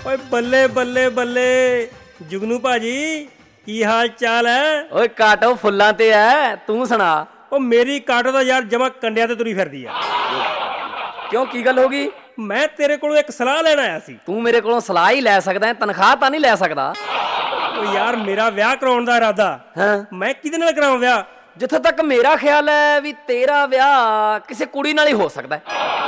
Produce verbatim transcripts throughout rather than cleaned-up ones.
ਓਏ ਬੱਲੇ ਬੱਲੇ ਬੱਲੇ ਜੁਗਨੂ ਭਾਜੀ ਕੀ ਹਾਲ ਚਾਲ ਹੈ? ਓਏ ਕਾਟੋ ਫੁੱਲਾਂ ਤੇ ਐ, ਤੂੰ ਸੁਣਾ। ਉਹ ਮੇਰੀ ਕਾਟੋ ਦਾ ਯਾਰ ਜਮਾ ਕੰਡਿਆਂ ਤੇ ਤੁਰੀ ਫਿਰਦੀ ਆ। ਕਿਉਂ, ਕੀ ਗੱਲ ਹੋ ਗਈ? ਮੈਂ ਤੇਰੇ ਕੋਲੋਂ ਇੱਕ ਸਲਾਹ ਲੈਣ ਆਇਆ ਸੀ। ਤੂੰ ਮੇਰੇ ਕੋਲੋਂ ਸਲਾਹ ਹੀ ਲੈ ਸਕਦਾ, ਤਨਖਾਹ ਤਾਂ ਨਹੀਂ ਲੈ ਸਕਦਾ। ਓ ਯਾਰ ਮੇਰਾ ਵਿਆਹ ਕਰਾਉਣ ਦਾ ਇਰਾਦਾ। ਹਾਂ, ਮੈਂ ਕਿਹਦੇ ਨਾਲ ਕਰਾਵਾਂ ਵਿਆਹ? ਜਿੱਥੋਂ ਤੱਕ ਮੇਰਾ ਖਿਆਲ ਹੈ ਵੀ ਤੇਰਾ ਵਿਆਹ ਕਿਸੇ ਕੁੜੀ ਨਾਲ ਹੀ ਹੋ ਸਕਦਾ।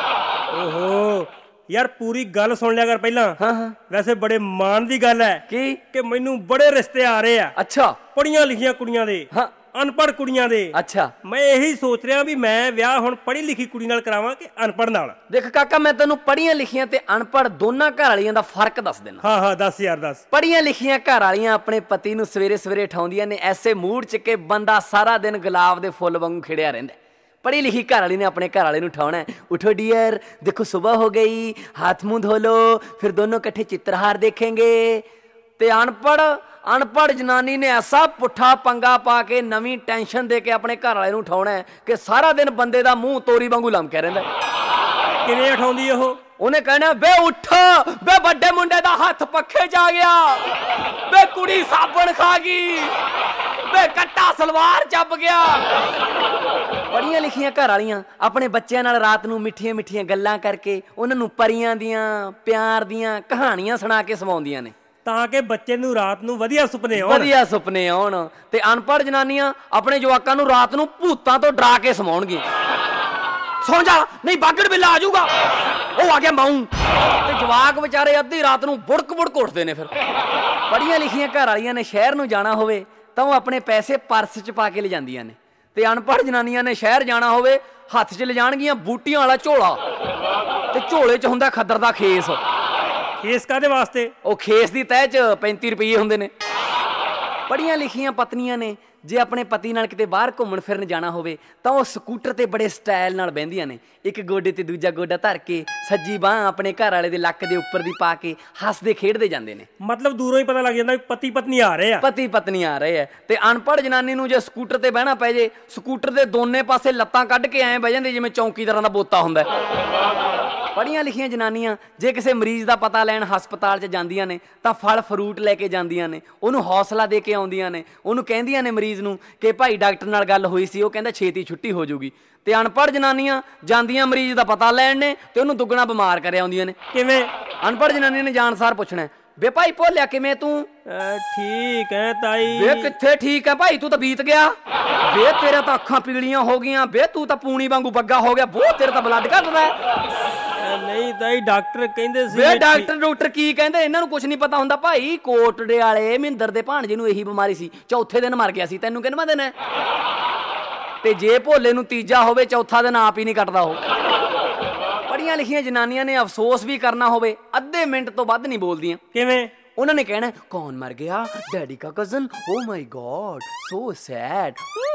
ਓਹੋ ਯਾਰ ਪੂਰੀ ਗੱਲ ਸੁਣ ਲਿਆ ਕਰ ਪਹਿਲਾਂ। ਹਾਂ ਹਾਂ, ਵੈਸੇ ਬੜੇ ਮਾਣ ਦੀ ਗੱਲ ਹੈ ਕੀ ਕਿ ਮੈਨੂੰ ਬੜੇ ਰਿਸ਼ਤੇ ਆ ਰਹੇ ਆ। ਅੱਛਾ, ਪੜੀਆਂ ਲਿਖੀਆਂ ਕੁੜੀਆਂ ਦੇ, ਹਾਂ, ਅਨਪੜ੍ਹ ਕੁੜੀਆਂ ਦੇ। ਅੱਛਾ, ਮੈਂ ਇਹੀ ਸੋਚ ਰਿਹਾ ਵੀ ਮੈਂ ਵਿਆਹ ਹੁਣ ਪੜ੍ਹੀ ਲਿਖੀ ਕੁੜੀ ਨਾਲ ਕਰਾਵਾਂ ਕਿ ਅਨਪੜ੍ਹ ਨਾਲ। ਦੇਖ ਕਾਕਾ, ਮੈਂ ਤੈਨੂੰ ਪੜ੍ਹੀਆਂ ਲਿਖੀਆਂ ਤੇ ਅਨਪੜ੍ਹ ਦੋਨਾਂ ਘਰ ਵਾਲੀਆਂ ਦਾ ਫਰਕ ਦੱਸ ਦੇਣਾ। ਹਾਂ ਹਾਂ ਦੱਸ ਯਾਰ ਦੱਸ। ਪੜ੍ਹੀਆਂ ਲਿਖੀਆਂ ਘਰ ਵਾਲੀਆਂ ਆਪਣੇ ਪਤੀ ਨੂੰ ਸਵੇਰੇ ਸਵੇਰੇ ਉਠਾਉਂਦੀਆਂ ਨੇ ਐਸੇ ਮੂਡ ਚ ਕਿ ਬੰਦਾ ਸਾਰਾ ਦਿਨ ਗੁਲਾਬ ਦੇ ਫੁੱਲ ਵਾਂਗੂ ਖਿੜਿਆ ਰਹਿੰਦਾ। पढ़ी लिखी घर वाली ने अपने घर वाले ਨੂੰ उठाना है, उठो डियर देखो सुबह हो गई, हाथ मुंह धो लो, फिर दोनों इकट्ठे चित्रहार देखेंगे। ते अनपढ़ अनपढ़ जनानी ने ऐसा पुट्ठा पंगा पा के नवी टेंशन दे के अपने घर वाले ਨੂੰ उठाना है कि सारा दिन बंदे दा मुंह तोरी वांगू लमकिया रहिंदा। किवें उठाउंदी ओह? ਉਹਨੇ ਕਹਿਣਾ ਬੇ ਉੱਠ ਬੇ ਵੱਡੇ ਮੁੰਡੇ ਦਾ ਹੱਥ ਪੱਖੇ ਜਾ ਗਿਆ, ਬੇ ਕੁੜੀ ਸਾਬਣ ਖਾ ਗਈ, ਬੇ ਕੱਟਾ ਸਲਵਾਰ ਚੱਬ ਗਿਆ। ਪੜ੍ਹੀਆਂ ਲਿਖੀਆਂ ਘਰ ਵਾਲੀਆਂ ਆਪਣੇ ਬੱਚਿਆਂ ਨਾਲ ਰਾਤ ਨੂੰ ਮਿੱਠੀਆਂ ਮਿੱਠੀਆਂ ਗੱਲਾਂ ਕਰਕੇ ਉਹਨਾਂ ਨੂੰ ਪਰੀਆਂ ਦੀਆਂ ਪਿਆਰ ਦੀਆਂ ਕਹਾਣੀਆਂ ਸੁਣਾ ਕੇ ਸਵਾਉਂਦੀਆਂ ਨੇ ਤਾਂ ਕਿ ਬੱਚੇ ਨੂੰ ਰਾਤ ਨੂੰ ਵਧੀਆ ਸੁਪਨੇ ਆਉਣ। ਵਧੀਆ ਸੁਪਨੇ ਆਉਣ। ਤੇ ਅਨਪੜ੍ਹ ਜਨਾਨੀਆਂ ਆਪਣੇ ਜਵਾਕਾਂ ਨੂੰ ਰਾਤ ਨੂੰ ਭੂਤਾਂ ਤੋਂ ਡਰਾ ਕੇ ਸਵਾਉਣਗੇ। ਸੌਂ ਜਾ ਨਹੀਂ ਬਾਗੜ ਬਿੱਲਾ ਆ ਜਾਊਗਾ, ਉਹ ਆ ਗਿਆ ਮਾਊ। ਤੇ ਜਵਾਕ ਵਿਚਾਰੇ ਅੱਧੀ ਰਾਤ ਨੂੰ ਬੁੜਕ ਬੁੜਕ ਉੱਠਦੇ ਨੇ। ਫਿਰ ਪੜ੍ਹੀਆਂ ਲਿਖੀਆਂ ਘਰ ਵਾਲੀਆਂ ਨੇ ਸ਼ਹਿਰ ਨੂੰ ਜਾਣਾ ਹੋਵੇ ਤਾਂ ਉਹ ਆਪਣੇ ਪੈਸੇ ਪਰਸ 'ਚ ਪਾ ਕੇ ਲਿਜਾਂਦੀਆਂ ਨੇ, ਤੇ ਅਨਪੜ੍ਹ ਜਨਾਨੀਆਂ ਨੇ ਸ਼ਹਿਰ ਜਾਣਾ ਹੋਵੇ ਹੱਥ 'ਚ ਲਿਜਾਣਗੀਆਂ ਬੂਟੀਆਂ ਵਾਲਾ ਝੋਲਾ, ਤੇ ਝੋਲੇ 'ਚ ਹੁੰਦਾ ਖੱਦਰ ਦਾ ਖੇਸ। ਖੇਸ ਕਾਹਦੇ ਵਾਸਤੇ? ਉਹ ਖੇਸ ਦੀ ਤਹਿ 'ਚ ਪੈਂਤੀ ਰੁਪਈਏ ਹੁੰਦੇ ਨੇ। ਪੜ੍ਹੀਆਂ ਲਿਖੀਆਂ ਪਤਨੀਆਂ ਨੇ ਜੇ ਆਪਣੇ ਪਤੀ ਨਾਲ ਕਿਤੇ ਬਾਹਰ ਘੁੰਮਣ ਫਿਰਨ ਜਾਣਾ ਹੋਵੇ ਤਾਂ ਉਹ ਸਕੂਟਰ ਤੇ ਬੜੇ ਸਟਾਈਲ ਨਾਲ ਬਹਿੰਦੀਆਂ ਨੇ, ਇੱਕ ਗੋਡੇ ਤੇ ਦੂਜਾ ਗੋਡਾ ਧਰ ਕੇ ਸੱਜੀ ਬਾਂਹ ਆਪਣੇ ਘਰ ਵਾਲੇ ਦੇ ਲੱਕ ਦੇ ਉੱਪਰ ਦੀ ਪਾ ਕੇ ਹੱਸਦੇ ਖੇਡਦੇ ਜਾਂਦੇ ਨੇ। ਮਤਲਬ ਦੂਰੋਂ ਹੀ ਪਤਾ ਲੱਗ ਜਾਂਦਾ ਵੀ ਪਤੀ ਪਤਨੀ ਆ ਰਹੇ ਆ। ਪਤੀ ਪਤਨੀ ਆ ਰਹੇ ਆ। ਤੇ ਅਨਪੜ੍ਹ ਜਨਾਨੀ ਨੂੰ ਜੇ ਸਕੂਟਰ ਤੇ ਬਹਿਣਾ ਪੈ ਜੇ, ਸਕੂਟਰ ਦੇ ਦੋਨੇ ਪਾਸੇ ਲੱਤਾਂ ਕੱਢ ਕੇ ਐਂ ਬਹਿ ਜਾਂਦੇ ਜਿਵੇਂ ਚੌਂਕੀਦਾਰਾਂ ਦਾ ਬੋਤਾ ਹੁੰਦਾ। ਪੜ੍ਹੀਆਂ ਲਿਖੀਆਂ ਜਨਾਨੀਆਂ ਜੇ ਕਿਸੇ ਮਰੀਜ਼ ਦਾ ਪਤਾ ਲੈਣ ਹਸਪਤਾਲ 'ਚ ਜਾਂਦੀਆਂ ਨੇ ਤਾਂ ਫਲ ਫਰੂਟ ਲੈ ਕੇ ਜਾਂਦੀਆਂ ਨੇ, ਉਹਨੂੰ ਹੌਸਲਾ ਦੇ ਕੇ ਆਉਂਦੀਆਂ ਨੇ, ਉਹਨੂੰ ਕਹਿੰਦੀਆਂ ਨੇ ਮਰੀਜ਼ ਨੂੰ ਕਿ ਭਾਈ ਡਾਕਟਰ ਨਾਲ ਗੱਲ ਹੋਈ ਸੀ, ਉਹ ਕਹਿੰਦਾ ਛੇਤੀ ਛੁੱਟੀ ਹੋ ਜਾਊਗੀ। ਤੇ ਅਨਪੜ੍ਹ ਜਨਾਨੀਆਂ ਜਾਂਦੀਆਂ ਮਰੀਜ਼ ਦਾ ਪਤਾ ਲੈਣ ਨੇ ਤੇ ਉਹਨੂੰ ਦੁੱਗਣਾ ਬਿਮਾਰ ਕਰਿਆ ਆਉਂਦੀਆਂ ਨੇ। ਕਿਵੇਂ? ਅਨਪੜ੍ਹ ਜਨਾਨੀਆਂ ਨੇ ਜਾਣ ਸਾਰ ਪੁੱਛਣਾ ਵੇ ਭਾਈ ਭੋਲਿਆ ਕਿਵੇਂ ਤੂੰ? ਠੀਕ ਹੈ ਤਾਈ। ਵੇ ਕਿੱਥੇ ਠੀਕ ਹੈ ਭਾਈ, ਤੂੰ ਤਾਂ ਬੀਤ ਗਿਆ। ਵੇ ਤੇਰੇ ਤਾਂ ਅੱਖਾਂ ਪੀਲੀਆਂ ਹੋ ਗਈਆਂ, ਵੇ ਤੂੰ ਤਾਂ ਪੂਣੀ ਵਾਂਗੂ ਬੱਗਾ ਹੋ ਗਿਆ, ਬਹੁਤ ਤੇਰੇ ਤਾਂ ਬਲੱਡ ਘੱਟਦਾ। ਨਹੀਂ ਤਾਈ ਡਾਕਟਰ ਕਹਿੰਦੇ ਸੀ। ਵੇ ਡਾਕਟਰ ਡਾਕਟਰ ਕੀ ਕਹਿੰਦੇ, ਇਹਨਾਂ ਨੂੰ ਕੁਝ ਨਹੀਂ ਪਤਾ ਹੁੰਦਾ ਭਾਈ। ਕੋਟੜੇ ਵਾਲੇ ਮਹਿੰਦਰ ਦੇ ਭਾਣਜੇ ਨੂੰ ਇਹੀ ਬਿਮਾਰੀ ਸੀ, ਚੌਥੇ ਦਿਨ ਮਰ ਗਿਆ ਸੀ। ਤੈਨੂੰ ਕਿੰਨਵਾਂ ਦਿਨ ਹੈ? ਤੇ ਜੇ ਭੋਲੇ ਨੂੰ ਤੀਜਾ ਹੋਵੇ ਚੌਥਾ ਦਿਨ ਆਪ ਹੀ ਨਹੀਂ ਕੱਟਦਾ ਉਹ। ਪੜ੍ਹੀਆਂ ਲਿਖੀਆਂ ਜਨਾਨੀਆਂ ਨੇ ਅਫਸੋਸ ਵੀ ਕਰਨਾ ਹੋਵੇ ਅੱਧੇ ਮਿੰਟ ਤੋਂ ਵੱਧ ਨਹੀਂ ਬੋਲਦੀਆਂ। ਕਿਵੇਂ? ਉਹਨਾਂ ਨੇ ਕਹਿਣਾ ਕੌਣ ਮਰ ਗਿਆ? ਡੈਡੀ ਕਾ cousin. Oh my God so sad.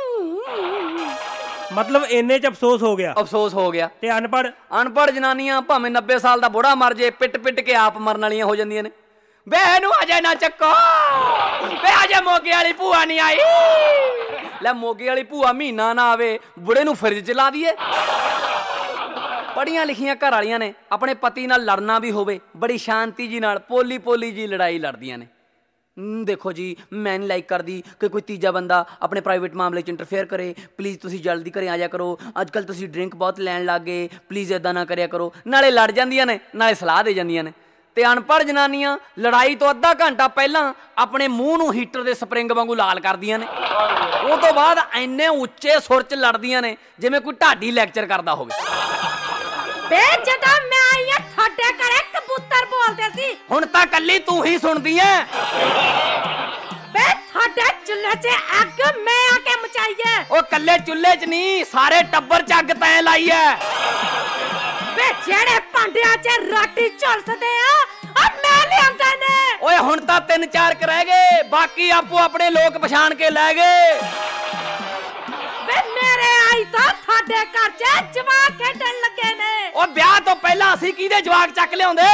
ਮਤਲਬ ਇੰਨੇ 'ਚ ਅਫਸੋਸ ਹੋ ਗਿਆ। ਅਫਸੋਸ ਹੋ ਗਿਆ। ਤੇ ਅਨਪੜ੍ਹ ਅਨਪੜ੍ਹ ਜਨਾਨੀਆਂ ਭਾਵੇਂ ਨੱਬੇ ਸਾਲ ਦਾ ਬੁੜਾ ਮਰ ਜੇ ਪਿੱਟ ਪਿੱਟ ਕੇ ਆਪ ਮਰਨ ਵਾਲੀਆਂ ਹੋ ਜਾਂਦੀਆਂ ਨੇ। ਵੇ ਇਹਨੂੰ ਅਜੇ ਨਾ ਚੱਕੋ, ਵੇ ਅਜੇ ਮੋਗੇ ਵਾਲੀ ਭੂਆ ਨਹੀਂ ਆਈ। ਲੈ ਮੋਗੇ ਵਾਲੀ ਭੂਆ ਮਹੀਨਾ ਨਾ ਆਵੇ ਬੁੜੇ ਨੂੰ ਫਰਿੱਜ 'ਚ ਲਾ ਦਈਏ। ਪੜ੍ਹੀਆਂ ਲਿਖੀਆਂ ਘਰ ਵਾਲੀਆਂ ਨੇ ਆਪਣੇ ਪਤੀ ਨਾਲ ਲੜਨਾ ਵੀ ਹੋਵੇ ਬੜੀ ਸ਼ਾਂਤੀ ਜੀ ਨਾਲ ਪੋਲੀ ਪੋਲੀ ਜੀ ਲੜਾਈ ਲੜਦੀਆਂ ਨੇ। ਦੇਖੋ ਜੀ ਮੈਂ ਨਹੀਂ ਲਾਈਕ ਕਰਦੀ ਕਿ ਕੋਈ ਤੀਜਾ ਬੰਦਾ ਆਪਣੇ ਪ੍ਰਾਈਵੇਟ ਮਾਮਲੇ 'ਚ ਇੰਟਰਫੇਅਰ ਕਰੇ, ਪਲੀਜ਼ ਤੁਸੀਂ ਜਲਦੀ ਘਰੇ ਆ ਜਾ ਕਰੋ, ਅੱਜ ਕੱਲ੍ਹ ਤੁਸੀਂ ਡਰਿੰਕ ਬਹੁਤ ਲੈਣ ਲੱਗ ਗਏ, ਪਲੀਜ਼ ਇੱਦਾਂ ਨਾ ਕਰਿਆ ਕਰੋ। ਨਾਲੇ ਲੜ ਜਾਂਦੀਆਂ ਨੇ ਨਾਲੇ ਸਲਾਹ ਦੇ ਜਾਂਦੀਆਂ ਨੇ। ਤੇ ਅਨਪੜ੍ਹ ਜਨਾਨੀਆਂ ਲੜਾਈ ਤੋਂ ਅੱਧਾ ਘੰਟਾ ਪਹਿਲਾਂ ਆਪਣੇ ਮੂੰਹ ਨੂੰ ਹੀਟਰ ਦੇ ਸਪਰਿੰਗ ਵਾਂਗੂ ਲਾਲ ਕਰਦੀਆਂ ਨੇ। ਉਹ ਤੋਂ ਬਾਅਦ ਇੰਨੇ ਉੱਚੇ ਸੁਰ 'ਚ ਲੜਦੀਆਂ ਨੇ ਜਿਵੇਂ ਕੋਈ ਢਾਡੀ ਲੈਕਚਰ ਕਰਦਾ ਹੋਵੇ। ਜਦੋਂ ਮੈਂ ਆਈ ਆ ਤੁਹਾਡੇ ਘਰੇ ਕਬੂਤਰ ਬੋਲਦੇ ਸੀ, ਹੁਣ ਤਾਂ ਕੱਲੀ ਤੂੰ ਹੀ ਸੁਣਦੀ ਐ। ਬੇ ਤੁਹਾਡੇ ਚੁੱਲ੍ਹੇ 'ਚ ਅੱਗ ਮੈਂ ਆ ਕੇ ਮਚਾਈ ਐ। ਉਹ ਕੱਲੇ ਚੁੱਲ੍ਹੇ 'ਚ ਨਹੀਂ ਸਾਰੇ ਟੱਬਰ 'ਚ ਅੱਗ ਤੈਂ ਲਾਈ ਐ। ਬੇ ਜਿਹੜੇ ਭਾਂਡਿਆਂ 'ਚ ਰੋਟੀ ਝੁਲਸਦੇ ਆ ਆ ਮੈਂ ਲਿਆਂਦੇ ਨੇ। ਓਏ ਹੁਣ ਤਾਂ ਤਿੰਨ ਚਾਰ ਕ ਰਹਿ ਗਏ, ਬਾਕੀ ਆਪੋ ਆਪਣੇ ਲੋਕ ਪਛਾਣ ਕੇ ਲੈ ਗਏ। ਬੇ ਮੇਰੇ ਆਈ ਤਾਂ ਤੁਹਾਡੇ ਘਰ 'ਚ ਜਵਾਕ ਖੇਡਣ ਲੱਗੇ ਨੇ। ਉਹ ਵਿਆਹ ਤੋਂ ਪਹਿਲਾਂ ਅਸੀਂ ਕਿਹਦੇ ਜਵਾਕ ਚੱਕ ਲਿਆਉਂਦੇ?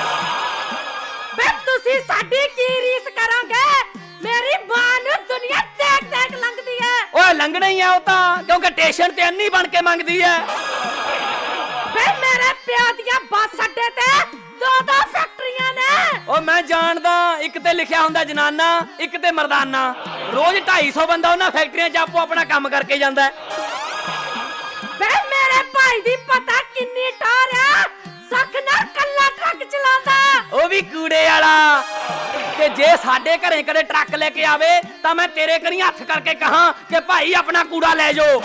ਬੇ ਤੁਸੀਂ ਸਾਡੀ ਕੀ ਰੀਸ ਕਰੋਗੇ? ਮੇਰੀ ਮਾਂ ਨੂੰ ਦੁਨੀਆ ਦੇਖ ਦੇਖ ਲੰਘਦੀ ਐ। ਓਏ ਲੰਘਣਾ ਹੀ ਆ ਉਹ ਤਾਂ, ਕਿਉਂਕਿ ਸਟੇਸ਼ਨ ਤੇ ਅੰਨੀ ਬਣ ਕੇ ਮੰਗਦੀ ਐ। ਬੇ ਮੇਰੇ ਪਿਓ ਦੀਆਂ ਬੱਸ ਅੱਡੇ ਤੇ ਦੋ ਦੋ ਫੈਕਟਰੀਆਂ ਨੇ। ਉਹ ਮੈਂ ਜਾਣਦਾ, ਇੱਕ ਤੇ ਲਿਖਿਆ ਹੁੰਦਾ ਜਨਾਨਾ, ਇੱਕ ਤੇ ਮਰਦਾਨਾ। ਰੋਜ਼ ਢਾਈ ਸੌ ਬੰਦਾ ਉਹਨਾਂ ਫੈਕਟਰੀਆਂ 'ਚ ਆਪੋ ਆਪਣਾ ਕੰਮ ਕਰਕੇ ਜਾਂਦਾ। ਬੇ ਮੇਰੇ ਭਾਈ ਦੀ ਪਤਾ ਕਿੰਨੀ ਟਾਰ ਆ, ਸੱਖ ਨਾਲ ਕੱਲਾ ਟਰੱਕ ਚਲਾਉਂਦਾ, ਉਹ ਵੀ ਕੂੜੇ ਵਾਲਾ। ਤੇ ਜੇ ਸਾਡੇ ਘਰੇ ਕਦੇ ਟਰੱਕ ਲੈ ਕੇ ਆਵੇ ਤਾਂ ਮੈਂ ਤੇਰੇ ਕਰੀ ਹੱਥ ਕਰਕੇ ਕਹਾਂ ਕਿ ਭਾਈ ਆਪਣਾ ਕੂੜਾ ਲੈ ਜਾਓ।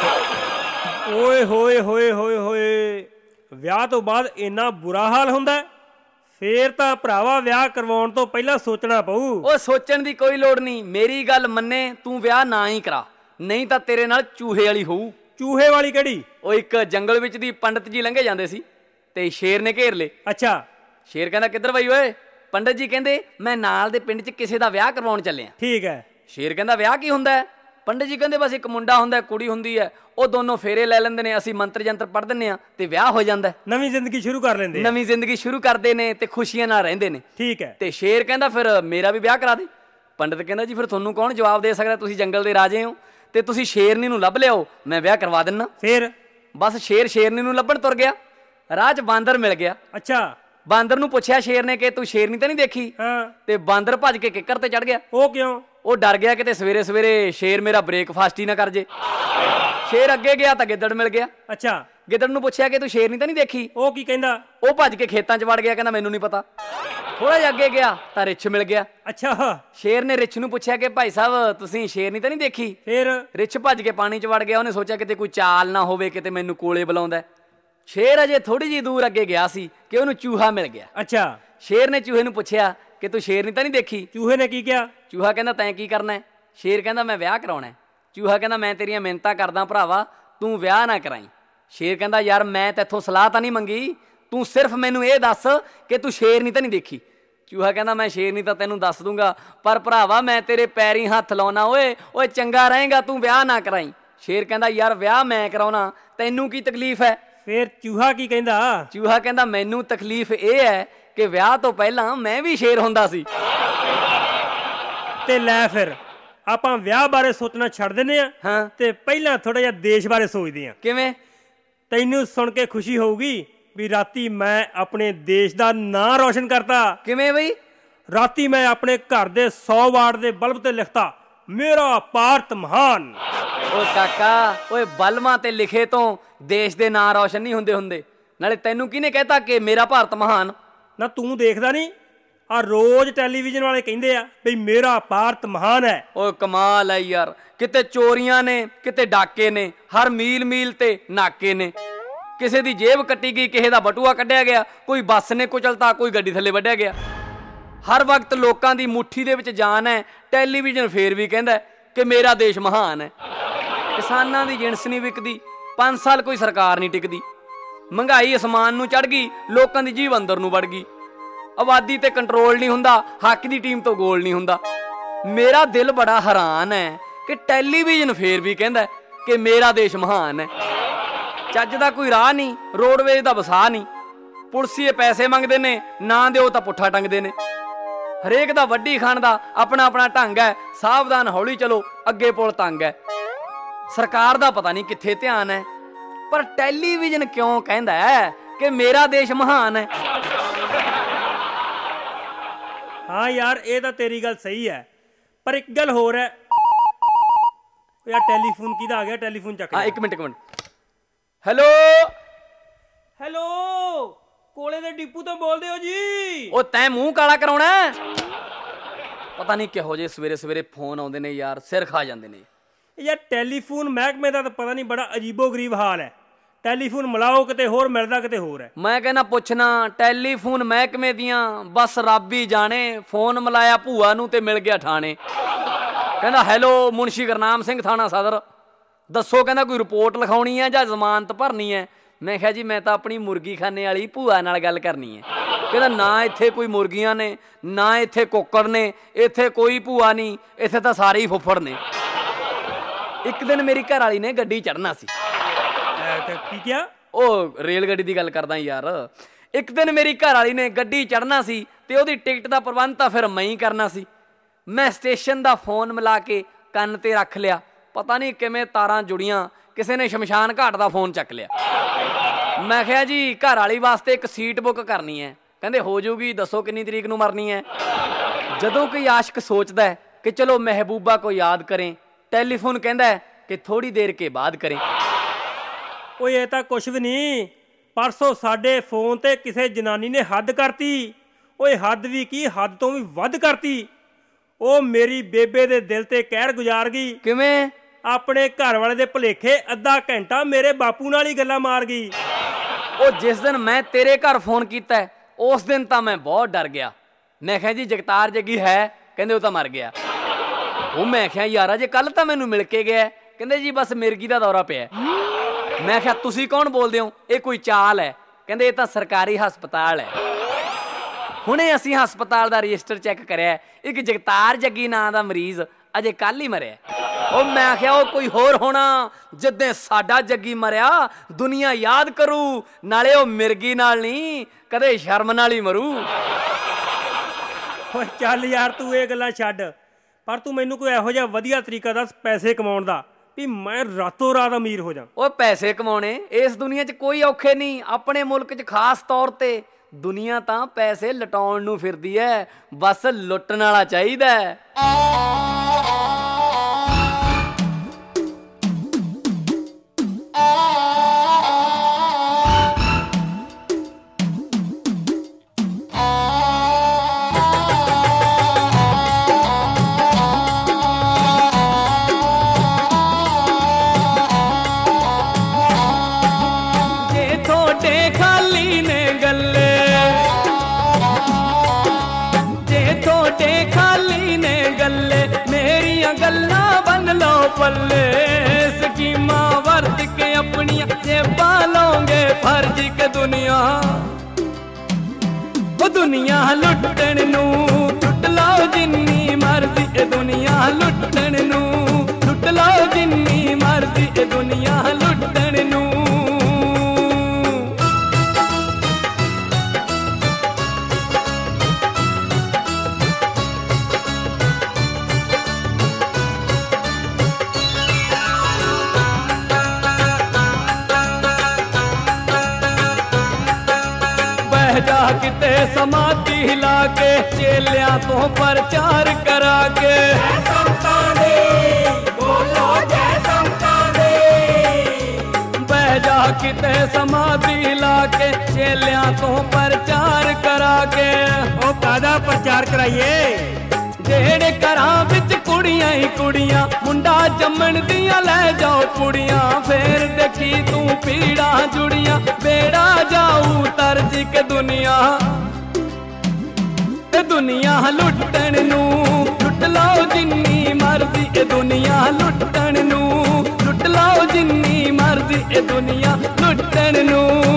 ਓਏ ਹੋਏ ਹੋਏ ਹੋਏ ਹੋਏ, ਵਿਆਹ ਤੋਂ ਬਾਅਦ ਇੰਨਾ ਬੁਰਾ ਹਾਲ ਹੁੰਦਾ? ਫੇਰ ਤਾਂ ਭਰਾਵਾ ਵਿਆਹ ਕਰਵਾਉਣ ਤੋਂ ਪਹਿਲਾਂ ਸੋਚਣਾ ਪਊ। ਉਹ ਸੋਚਣ ਦੀ ਕੋਈ ਲੋੜ ਨਹੀਂ, ਮੇਰੀ ਗੱਲ ਮੰਨੇ, ਤੂੰ ਵਿਆਹ ਨਾ ਹੀ ਕਰਾ, ਨਹੀਂ ਤਾਂ ਤੇਰੇ ਨਾਲ ਚੂਹੇ ਵਾਲੀ ਹੋਊ। ਚੂਹੇ ਵਾਲੀ ਕਿਹੜੀ? ਉਹ ਇੱਕ ਜੰਗਲ ਵਿੱਚ ਦੀ ਪੰਡਤ ਜੀ ਲੰਘੇ ਜਾਂਦੇ ਸੀ ਤੇ ਸ਼ੇਰ ਨੇ ਘੇਰ ਲਏ। ਅੱਛਾ। ਸ਼ੇਰ ਕਹਿੰਦਾ ਕਿੱਧਰ ਬਈ ਓਏ? ਪੰਡਤ ਜੀ ਕਹਿੰਦੇ ਮੈਂ ਨਾਲ ਦੇ ਪਿੰਡ 'ਚ ਕਿਸੇ ਦਾ ਵਿਆਹ ਕਰਵਾਉਣ ਚੱਲੇ ਆ। ਠੀਕ ਹੈ। ਸ਼ੇਰ ਕਹਿੰਦਾ ਵਿਆਹ ਕੀ ਹੁੰਦਾ ਹੈ? ਪੰਡਤ ਜੀ ਕਹਿੰਦੇ ਬਸ ਇੱਕ ਮੁੰਡਾ ਹੁੰਦਾ, ਕੁੜੀ ਹੁੰਦੀ ਹੈ, ਉਹ ਦੋਨੋਂ ਫੇਰੇ ਲੈ ਲੈਂਦੇ ਨੇ, ਅਸੀਂ ਮੰਤਰ ਜੰਤਰ ਪੜ੍ਹ ਦਿੰਦੇ ਆ ਤੇ ਵਿਆਹ ਹੋ ਜਾਂਦਾ। ਨਵੀਂ ਜ਼ਿੰਦਗੀ ਸ਼ੁਰੂ ਕਰ ਲੈਂਦੇ, ਨਵੀਂ ਜ਼ਿੰਦਗੀ ਸ਼ੁਰੂ ਕਰਦੇ ਨੇ ਤੇ ਖੁਸ਼ੀਆਂ ਨਾਲ ਰਹਿੰਦੇ ਨੇ। ਠੀਕ ਹੈ। ਤੇ ਸ਼ੇਰ ਕਹਿੰਦਾ ਫਿਰ ਮੇਰਾ ਵੀ ਵਿਆਹ ਕਰਾ ਦੇ। ਪੰਡਤ ਕਹਿੰਦਾ ਜੀ ਫਿਰ ਤੁਹਾਨੂੰ ਕੌਣ ਜਵਾਬ ਦੇ ਸਕਦਾ, ਤੁਸੀਂ ਜੰਗਲ ਦੇ ਰਾਜੇ ਹੋ ਤੇ ਤੁਸੀਂ ਸ਼ੇਰਨੀ ਨੂੰ ਲੱਭ ਲਿਆਓ, ਮੈਂ ਵਿਆਹ ਕਰਵਾ ਦਿੰਨਾ। ਫਿਰ ਬਸ ਸ਼ੇਰ ਸ਼ੇਰਨੀ ਨੂੰ ਲੱਭਣ ਤੁਰ ਗਿਆ, ਰਾਹ 'ਚ ਬਾਂਦਰ ਮਿਲ ਗਿਆ। ਅੱਛਾ। ਬਾਂਦਰ ਨੂੰ ਪੁੱਛਿਆ ਸ਼ੇਰ ਨੇ ਕਿ ਤੂੰ ਸ਼ੇਰਨੀ ਤਾਂ ਨਹੀਂ ਦੇਖੀ? ਹਾਂ। ਤੇ ਬਾਂਦਰ ਭੱਜ ਕੇ ਕਿੱਕਰ ਤੇ ਚੜ ਗਿਆ। ਉਹ ਕਿਉਂ? ਉਹ ਡਰ ਗਿਆ ਕਿਤੇ ਸਵੇਰੇ ਸਵੇਰੇ ਸ਼ੇਰ ਮੇਰਾ ਬ੍ਰੇਕਫਾਸਟ ਹੀ ਨਾ ਕਰ ਜੇ। ਸ਼ੇਰ ਅੱਗੇ ਗਿਆ ਤਾਂ ਗਿੱਦੜ ਮਿਲ ਗਿਆ। ਅੱਛਾ। ਗਿੱਦੜ ਨੂੰ ਪੁੱਛਿਆ ਕਿ ਤੂੰ ਸ਼ੇਰਨੀ ਤਾਂ ਨਹੀਂ ਦੇਖੀ? ਉਹ ਕੀ ਕਹਿੰਦਾ? ਉਹ ਭੱਜ ਕੇ ਖੇਤਾਂ 'ਚ ਵੜ ਗਿਆ, ਕਹਿੰਦਾ ਮੈਨੂੰ ਨਹੀਂ ਪਤਾ। ਥੋੜਾ ਜਿਹਾ ਅੱਗੇ ਗਿਆ ਤਾਂ ਰਿੱਛ ਮਿਲ ਗਿਆ। ਅੱਛਾ। ਸ਼ੇਰ ਨੇ ਰਿੱਛ ਨੂੰ ਪੁੱਛਿਆ ਕਿ ਭਾਈ ਸਾਹਿਬ ਤੁਸੀਂ ਸ਼ੇਰਨੀ ਤਾਂ ਨਹੀਂ ਦੇਖੀ? ਫਿਰ ਰਿੱਛ ਭੱਜ ਕੇ ਪਾਣੀ 'ਚ ਵੜ ਗਿਆ, ਉਹਨੇ ਸੋਚਿਆ ਕਿਤੇ ਕੋਈ ਚਾਲ ਨਾ ਹੋਵੇ, ਕਿਤੇ ਮੈਨੂੰ ਕੋਲੇ ਬੁਲਾਉਂਦਾ। ਸ਼ੇਰ ਅਜੇ ਥੋੜੀ ਜਿਹੀ ਦੂਰ ਅੱਗੇ ਗਿਆ ਸੀ ਕਿ ਉਹਨੂੰ ਚੂਹਾ ਮਿਲ ਗਿਆ। ਅੱਛਾ। ਸ਼ੇਰ ਨੇ ਚੂਹੇ ਨੂੰ ਪੁੱਛਿਆ ਕਿ ਤੂੰ ਸ਼ੇਰਨੀ ਤਾਂ ਨਹੀਂ ਦੇਖੀ? ਚੂਹੇ ਨੇ ਕੀ ਕਿਹਾ? ਚੂਹਾ ਕਹਿੰਦਾ ਤੈਂ ਕੀ ਕਰਨਾ? ਸ਼ੇਰ ਕਹਿੰਦਾ ਮੈਂ ਵਿਆਹ ਕਰਾਉਣਾ। ਚੂਹਾ ਕਹਿੰਦਾ ਮੈਂ ਤੇਰੀਆਂ ਮਿਹਨਤਾਂ ਕਰਦਾ ਭਰਾਵਾ, ਤੂੰ ਵਿਆਹ ਨਾ ਕਰਾਈ। ਸ਼ੇਰ ਕਹਿੰਦਾ ਯਾਰ ਮੈਂ ਤੈਥੋਂ ਸਲਾਹ ਤਾਂ ਨਹੀਂ ਮੰਗੀ, ਤੂੰ ਸਿਰਫ ਮੈਨੂੰ ਇਹ ਦੱਸ ਕਿ ਤੂੰ ਸ਼ੇਰਨੀ ਤਾਂ ਨਹੀਂ ਦੇਖੀ। ਚੂਹਾ ਕਹਿੰਦਾ ਮੈਂ ਸ਼ੇਰਨੀ ਤਾਂ ਤੈਨੂੰ ਦੱਸ ਦੂੰਗਾ, ਪਰ ਭਰਾਵਾ ਮੈਂ ਤੇਰੇ ਪੈਰੀਂ ਹੱਥ ਲਾਉਣਾ, ਓਏ ਓਏ ਚੰਗਾ ਰਹੇਗਾ ਤੂੰ ਵਿਆਹ ਨਾ ਕਰਾਈ। ਸ਼ੇਰ ਕਹਿੰਦਾ ਯਾਰ ਵਿਆਹ ਮੈਂ ਕਰਾਉਣਾ, ਤੈਨੂੰ ਕੀ ਤਕਲੀਫ ਹੈ? ਫਿਰ ਚੂਹਾ ਕੀ ਕਹਿੰਦਾ? ਚੂਹਾ ਕਹਿੰਦਾ ਮੈਨੂੰ ਤਕਲੀਫ ਇਹ ਹੈ ਕਿ ਵਿਆਹ ਤੋਂ ਪਹਿਲਾਂ ਮੈਂ ਵੀ ਸ਼ੇਰ ਹੁੰਦਾ ਸੀ। ਤੇ ਲੈ ਫਿਰ ਆਪਾਂ ਵਿਆਹ ਬਾਰੇ ਸੋਚਣਾ ਛੱਡ ਦਿੰਦੇ ਆ ਹਾਂ ਤੇ ਪਹਿਲਾਂ ਥੋੜਾ ਜਿਹਾ ਦੇਸ਼ ਬਾਰੇ ਸੋਚਦੇ ਆ। ਕਿਵੇਂ? ਤੈਨੂੰ ਸੁਣ ਕੇ ਖੁਸ਼ੀ ਹੋਊਗੀ ਵੀ ਰਾਤੀ ਮੈਂ ਆਪਣੇ ਦੇਸ਼ ਦਾ ਨਾਂ ਰੋਸ਼ਨ ਕਰਤਾ। ਕਿਵੇਂ ਬਈ? ਰਾਤੀ ਮੈਂ ਆਪਣੇ ਘਰ ਦੇ ਸੌ ਵਾਟ ਦੇ ਬਲਬ ਤੇ ਲਿਖਤਾ ਮੇਰਾ ਭਾਰਤ ਮਹਾਨ। ਓ ਕਾਕਾ, ਓਏ ਬਲਮਾਂ ਤੇ ਲਿਖੇ ਤੋਂ ਦੇਸ਼ ਦੇ ਨਾਂ ਰੌਸ਼ਨ ਨਹੀਂ ਹੁੰਦੇ ਹੁੰਦੇ। ਨਾਲੇ ਤੈਨੂੰ ਕਿਹਨੇ ਕਹਿਤਾ ਕਿ ਮੇਰਾ ਭਾਰਤ ਮਹਾਨ? ਨਾ ਤੂੰ ਦੇਖਦਾ ਨਹੀਂ ਆ ਰੋਜ਼ ਟੈਲੀਵਿਜ਼ਨ ਵਾਲੇ ਕਹਿੰਦੇ ਆ ਵੀ ਮੇਰਾ ਭਾਰਤ ਮਹਾਨ ਹੈ। ਓਏ ਕਮਾਲ ਹੈ ਯਾਰ, ਕਿਤੇ ਚੋਰੀਆਂ ਨੇ, ਕਿਤੇ ਡਾਕੇ ਨੇ, ਹਰ ਮੀਲ ਮੀਲ ਤੇ ਨਾਕੇ ਨੇ। ਕਿਸੇ ਦੀ ਜੇਬ ਕੱਟੀ ਗਈ, ਕਿਸੇ ਦਾ ਬਟੂਆ ਕੱਢਿਆ ਗਿਆ, ਕੋਈ ਬੱਸ ਨੇ ਕੁਚਲਤਾ, ਕੋਈ ਗੱਡੀ ਥੱਲੇ ਵੱਢਿਆ ਗਿਆ। ਹਰ ਵਕਤ ਲੋਕਾਂ ਦੀ ਮੁੱਠੀ ਦੇ ਵਿੱਚ ਜਾਨ ਹੈ। ਟੈਲੀਵਿਜ਼ਨ ਫੇਰ ਵੀ ਕਹਿੰਦਾ ਕਿ ਮੇਰਾ ਦੇਸ਼ ਮਹਾਨ ਹੈ। ਕਿਸਾਨਾਂ ਦੀ ਜਿਣਸ ਨਹੀਂ ਵਿਕਦੀ, ਪੰਜ ਸਾਲ ਕੋਈ ਸਰਕਾਰ ਨਹੀਂ ਟਿਕਦੀ। ਮਹਿੰਗਾਈ ਅਸਮਾਨ ਨੂੰ ਚੜ੍ਹ ਗਈ, ਲੋਕਾਂ ਦੀ ਜੀਵ ਅੰਦਰ ਨੂੰ ਵੜ ਗਈ। ਆਬਾਦੀ ਤੇ ਕੰਟਰੋਲ ਨਹੀਂ ਹੁੰਦਾ, ਹੱਕ ਦੀ ਟੀਮ ਤੋਂ ਗੋਲ ਨਹੀਂ ਹੁੰਦਾ। ਮੇਰਾ ਦਿਲ ਬੜਾ ਹੈਰਾਨ ਹੈ ਕਿ ਟੈਲੀਵਿਜ਼ਨ ਫੇਰ ਵੀ ਕਹਿੰਦਾ ਕਿ ਮੇਰਾ ਦੇਸ਼ ਮਹਾਨ ਹੈ। ਚੱਜ ਦਾ ਕੋਈ ਰਾਹ ਨਹੀਂ, ਰੋਡਵੇਜ਼ ਦਾ ਵਸਾ ਨਹੀਂ। ਪੁਲਸੀਏ ਪੈਸੇ ਮੰਗਦੇ ਨੇ, ਨਾ ਦਿਓ ਤਾਂ ਪੁੱਠਾ ਟੰਗਦੇ ਨੇ। ਹਰੇਕ ਦਾ ਵੱਡੀ ਖਾਣ ਦਾ ਆਪਣਾ ਆਪਣਾ ਢੰਗ ਹੈ। ਸਾਵਧਾਨ ਹੌਲੀ ਚਲੋ, ਅੱਗੇ ਪੁਲ ਤੰਗ ਹੈ। ਸਰਕਾਰ ਦਾ ਪਤਾ ਨਹੀਂ ਕਿੱਥੇ ਧਿਆਨ ਹੈ, ਪਰ ਟੈਲੀਵਿਜ਼ਨ ਕਿਉਂ ਕਹਿੰਦਾ ਹੈ ਕਿ ਮੇਰਾ ਦੇਸ਼ ਮਹਾਨ ਹੈ? ਹਾਂ ਯਾਰ, ਇਹ ਤਾਂ ਤੇਰੀ ਗੱਲ ਸਹੀ ਹੈ, ਪਰ ਇੱਕ ਗੱਲ ਹੋਰ ਹੈ। ਯਾਰ ਟੈਲੀਫੋਨ ਕਿਹਦਾ ਆ ਗਿਆ? ਟੈਲੀਫੋਨ ਚੱਕ। ਹਾਂ ਇੱਕ ਮਿੰਟ ਇੱਕ ਮਿੰਟ। ਹੈਲੋ ਹੈਲੋ, ਕੋਲੇ ਦੇ ਡਿਪੂ ਤੋਂ ਬੋਲਦੇ ਹੋ ਜੀ? ਉਹ ਤੈਂ ਮੂੰਹ ਕਾਲਾ ਕਰਾਉਣਾ? ਪਤਾ ਨਹੀਂ ਕਿਹੋ ਜਿਹੇ ਸਵੇਰੇ ਸਵੇਰੇ ਫੋਨ ਆਉਂਦੇ ਨੇ ਯਾਰ, ਸਿਰ ਖਾ ਜਾਂਦੇ ਨੇ ਯਾਰ। ਟੈਲੀਫੋਨ ਮਹਿਕਮੇ ਦਾ ਤਾਂ ਪਤਾ ਨਹੀਂ ਬੜਾ ਅਜੀਬੋ ਗਰੀਬ ਹਾਲ ਹੈ। ਟੈਲੀਫੋਨ ਮਿਲਾਓ ਕਿਤੇ ਹੋਰ ਮਿਲਦਾ ਕਿਤੇ ਹੋਰ ਹੈ। ਮੈਂ ਕਹਿੰਦਾ ਪੁੱਛਣਾ, ਟੈਲੀਫੋਨ ਮਹਿਕਮੇ ਦੀਆਂ ਬਸ ਰੱਬ ਹੀ ਜਾਣੇ। ਫੋਨ ਮਿਲਾਇਆ ਭੂਆ ਨੂੰ ਤੇ ਮਿਲ ਗਿਆ ਠਾਣੇ। ਕਹਿੰਦਾ ਹੈਲੋ ਮੁਨਸ਼ੀ ਗੁਰਨਾਮ ਸਿੰਘ ਥਾਣਾ ਸਦਰ, ਦੱਸੋ ਕਹਿੰਦਾ ਕੋਈ ਰਿਪੋਰਟ ਲਿਖਾਉਣੀ ਹੈ ਜਾਂ ਜ਼ਮਾਨਤ ਭਰਨੀ ਹੈ? ਮੈਂ ਕਿਹਾ ਜੀ ਮੈਂ ਤਾਂ ਆਪਣੀ ਮੁਰਗੀ ਖਾਨੇ ਵਾਲੀ ਭੂਆ ਨਾਲ ਗੱਲ ਕਰਨੀ ਹੈ। ਕਹਿੰਦਾ ਨਾ ਇੱਥੇ ਕੋਈ ਮੁਰਗੀਆਂ ਨੇ, ਨਾ ਇੱਥੇ ਕੁੱਕੜ ਨੇ, ਇੱਥੇ ਕੋਈ ਭੂਆ ਨਹੀਂ, ਇੱਥੇ ਤਾਂ ਸਾਰੇ ਹੀ ਫੁੱਫੜ ਨੇ। ਇੱਕ ਦਿਨ ਮੇਰੀ ਘਰ ਵਾਲੀ ਨੇ ਗੱਡੀ ਚੜ੍ਹਨਾ ਸੀ। ਕੀ ਕਿਹਾ? ਉਹ ਰੇਲ ਗੱਡੀ ਦੀ ਗੱਲ ਕਰਦਾ ਯਾਰ। ਇੱਕ ਦਿਨ ਮੇਰੀ ਘਰ ਵਾਲੀ ਨੇ ਗੱਡੀ ਚੜ੍ਹਨਾ ਸੀ ਤੇ ਉਹਦੀ ਟਿਕਟ ਦਾ ਪ੍ਰਬੰਧ ਤਾਂ ਫਿਰ ਮੈਂ ਹੀ ਕਰਨਾ ਸੀ। ਮੈਂ ਸਟੇਸ਼ਨ ਦਾ ਫੋਨ ਮਿਲਾ ਕੇ ਕੰਨ ਤੇ ਰੱਖ ਲਿਆ। ਪਤਾ ਨਹੀਂ ਕਿਵੇਂ ਤਾਰਾਂ ਜੁੜੀਆਂ, ਕਿਸੇ ਨੇ ਸ਼ਮਸ਼ਾਨ ਘਾਟ ਦਾ ਫੋਨ ਚੱਕ ਲਿਆ। ਮੈਂ ਕਿਹਾ ਜੀ ਘਰ ਵਾਲੀ ਵਾਸਤੇ ਇੱਕ ਸੀਟ ਬੁੱਕ ਕਰਨੀ ਹੈ। ਕਹਿੰਦੇ ਹੋ ਜੂਗੀ, ਦੱਸੋ ਕਿੰਨੀ ਤਰੀਕ ਨੂੰ ਮਰਨੀ ਹੈ। ਜਦੋਂ ਕੋਈ ਆਸ਼ਕ ਸੋਚਦਾ ਹੈ ਕਿ ਚਲੋ ਮਹਿਬੂਬਾ को याद करें, ਟੈਲੀਫੋਨ ਕਹਿੰਦਾ ਹੈ ਕਿ ਥੋੜੀ ਦੇਰ ਕੇ ਬਾਅਦ ਕरें। ਓਏ ਇਹ ਤਾਂ ਕੁਛ ਵੀ ਨਹੀਂ, ਪਰਸੋਂ ਸਾਡੇ ਫੋਨ ਤੇ ਕਿਸੇ ਜਨਾਨੀ ਨੇ ਹੱਦ ਕਰਤੀ। ਓਏ ਹੱਦ ਵੀ ਕੀ, ਹੱਦ ਤੋਂ ਵੀ ਵੱਧ ਕਰਤੀ। ਉਹ ਮੇਰੀ ਬੇਬੇ ਦੇ ਦਿਲ ਤੇ ਕਹਿਰ ਗੁਜ਼ਾਰ ਗਈ। ਕਿਵੇਂ? ਆਪਣੇ ਘਰ ਵਾਲੇ ਦੇ ਭੁਲੇਖੇ ਅੱਧਾ ਘੰਟਾ ਮੇਰੇ ਬਾਪੂ ਨਾਲ ਹੀ ਗੱਲਾਂ ਮਾਰ ਗਈ। ਉਹ ਜਿਸ ਦਿਨ ਮੈਂ ਤੇਰੇ ਘਰ ਫੋਨ ਕੀਤਾ ਉਸ ਦਿਨ ਤਾਂ ਮੈਂ ਬਹੁਤ ਡਰ ਗਿਆ। ਮੈਂ ਕਿਹਾ ਜੀ ਜਗਤਾਰ ਜੱਗੀ ਹੈ? ਕਹਿੰਦੇ ਉਹ ਤਾਂ ਮਰ ਗਿਆ। ਉਹ ਮੈਂ ਕਿਹਾ ਯਾਰਾ ਜੇ ਕੱਲ ਤਾਂ ਮੈਨੂੰ ਮਿਲ ਕੇ ਗਿਆ। ਕਹਿੰਦੇ ਜੀ ਬਸ ਮਿਰਗੀ ਦਾ ਦੌਰਾ ਪਿਆ। ਮੈਂ ਕਿਹਾ ਤੁਸੀਂ ਕੌਣ ਬੋਲਦੇ ਹੋ, ਇਹ ਕੋਈ ਚਾਲ ਹੈ? ਕਹਿੰਦੇ ਇਹ ਤਾਂ ਸਰਕਾਰੀ ਹਸਪਤਾਲ ਹੈ। ਹੁਣੇ ਅਸੀਂ ਹਸਪਤਾਲ ਦਾ ਰਜਿਸਟਰ ਚੈੱਕ ਕਰਿਆ, ਇੱਕ ਜਗਤਾਰ ਜੱਗੀ ਨਾਂ ਦਾ ਮਰੀਜ਼ ਅਜੇ ਕੱਲ ਹੀ ਮਰਿਆ। ਉਹ ਮੈਂ ਕਿਹਾ ਉਹ ਕੋਈ ਹੋਰ ਹੋਣਾ, ਜਿੱਦਾਂ ਸਾਡਾ ਜੱਗੀ ਮਰਿਆ ਦੁਨੀਆ ਯਾਦ ਕਰੂ, ਨਾਲੇ ਉਹ ਮਿਰਗੀ ਨਾਲ ਨਹੀਂ ਕਦੇ ਸ਼ਰਮ ਨਾਲ ਹੀ ਮਰੂ। ਓਏ ਚੱਲ ਯਾਰ ਤੂੰ ਇਹ ਗੱਲਾਂ ਛੱਡ, ਪਰ ਤੂੰ ਮੈਨੂੰ ਕੋਈ ਇਹੋ ਜਿਹਾ ਵਧੀਆ ਤਰੀਕਾ ਦੱਸ ਪੈਸੇ ਕਮਾਉਣ ਦਾ ਵੀ ਮੈਂ ਰਾਤੋਂ ਰਾਤ ਅਮੀਰ ਹੋ ਜਾ। ਉਹ ਪੈਸੇ ਕਮਾਉਣੇ ਇਸ ਦੁਨੀਆ 'ਚ ਕੋਈ ਔਖੇ ਨਹੀਂ, ਆਪਣੇ ਮੁਲਕ 'ਚ ਖਾਸ ਤੌਰ ਤੇ। ਦੁਨੀਆ ਤਾਂ ਪੈਸੇ ਲਟਾਉਣ ਨੂੰ ਫਿਰਦੀ ਐ, ਬਸ ਲੁੱਟਣ ਵਾਲਾ ਚਾਹੀਦਾ। पल्ले स्कीमा वर्त के अपनिया जेबा लोगे फर्जी के दुनिया ओ दुनिया लुटन नू लुट लाओ जिन्नी मर्जी ए दुनिया लुटन नू लुट लाओ जिन्नी मर्जी ए दुनिया लुटन नू। जा किते समाधि हिला के चेलिया तो प्रचार करा के बोलो जय संताने। बह जा किते समाधि हिला के चेलिया तो प्रचार करा के। ओ कादा प्रचार कराइए? जेड़े घरां विच कुड़ियां ही कुड़ियां मुंडा जम्मण दियां लै जाओ कुड़ियां, फेर देखी तू पीड़ा जुड़ियां बेड़ा जाऊ तरजी के दुनिया। ते दुनिया लुटन नू लुट लाओ जिन्नी मर्जी ए दुनिया लुटन नू लुट लाओ जिन्नी मर्जी ए दुनिया लुटन नू।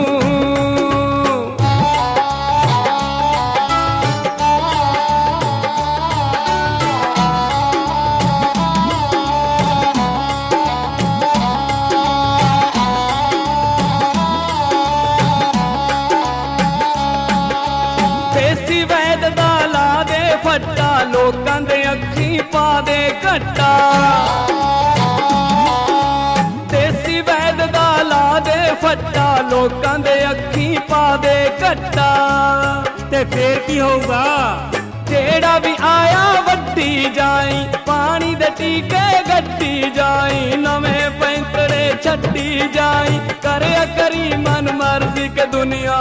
फट्टा लोकां दे अखी पा दे घट्टा, देसी वैद दा ला दे फट्टा लोकां दे अखी पा दे घट्टा। ते फेर की होगा? जेड़ा भी आया वड्डी जाई पानी दे टीके गड्डी जाई, नवे पैंतरे छड्डी जाई करे करी मन मर्जी के दुनिया।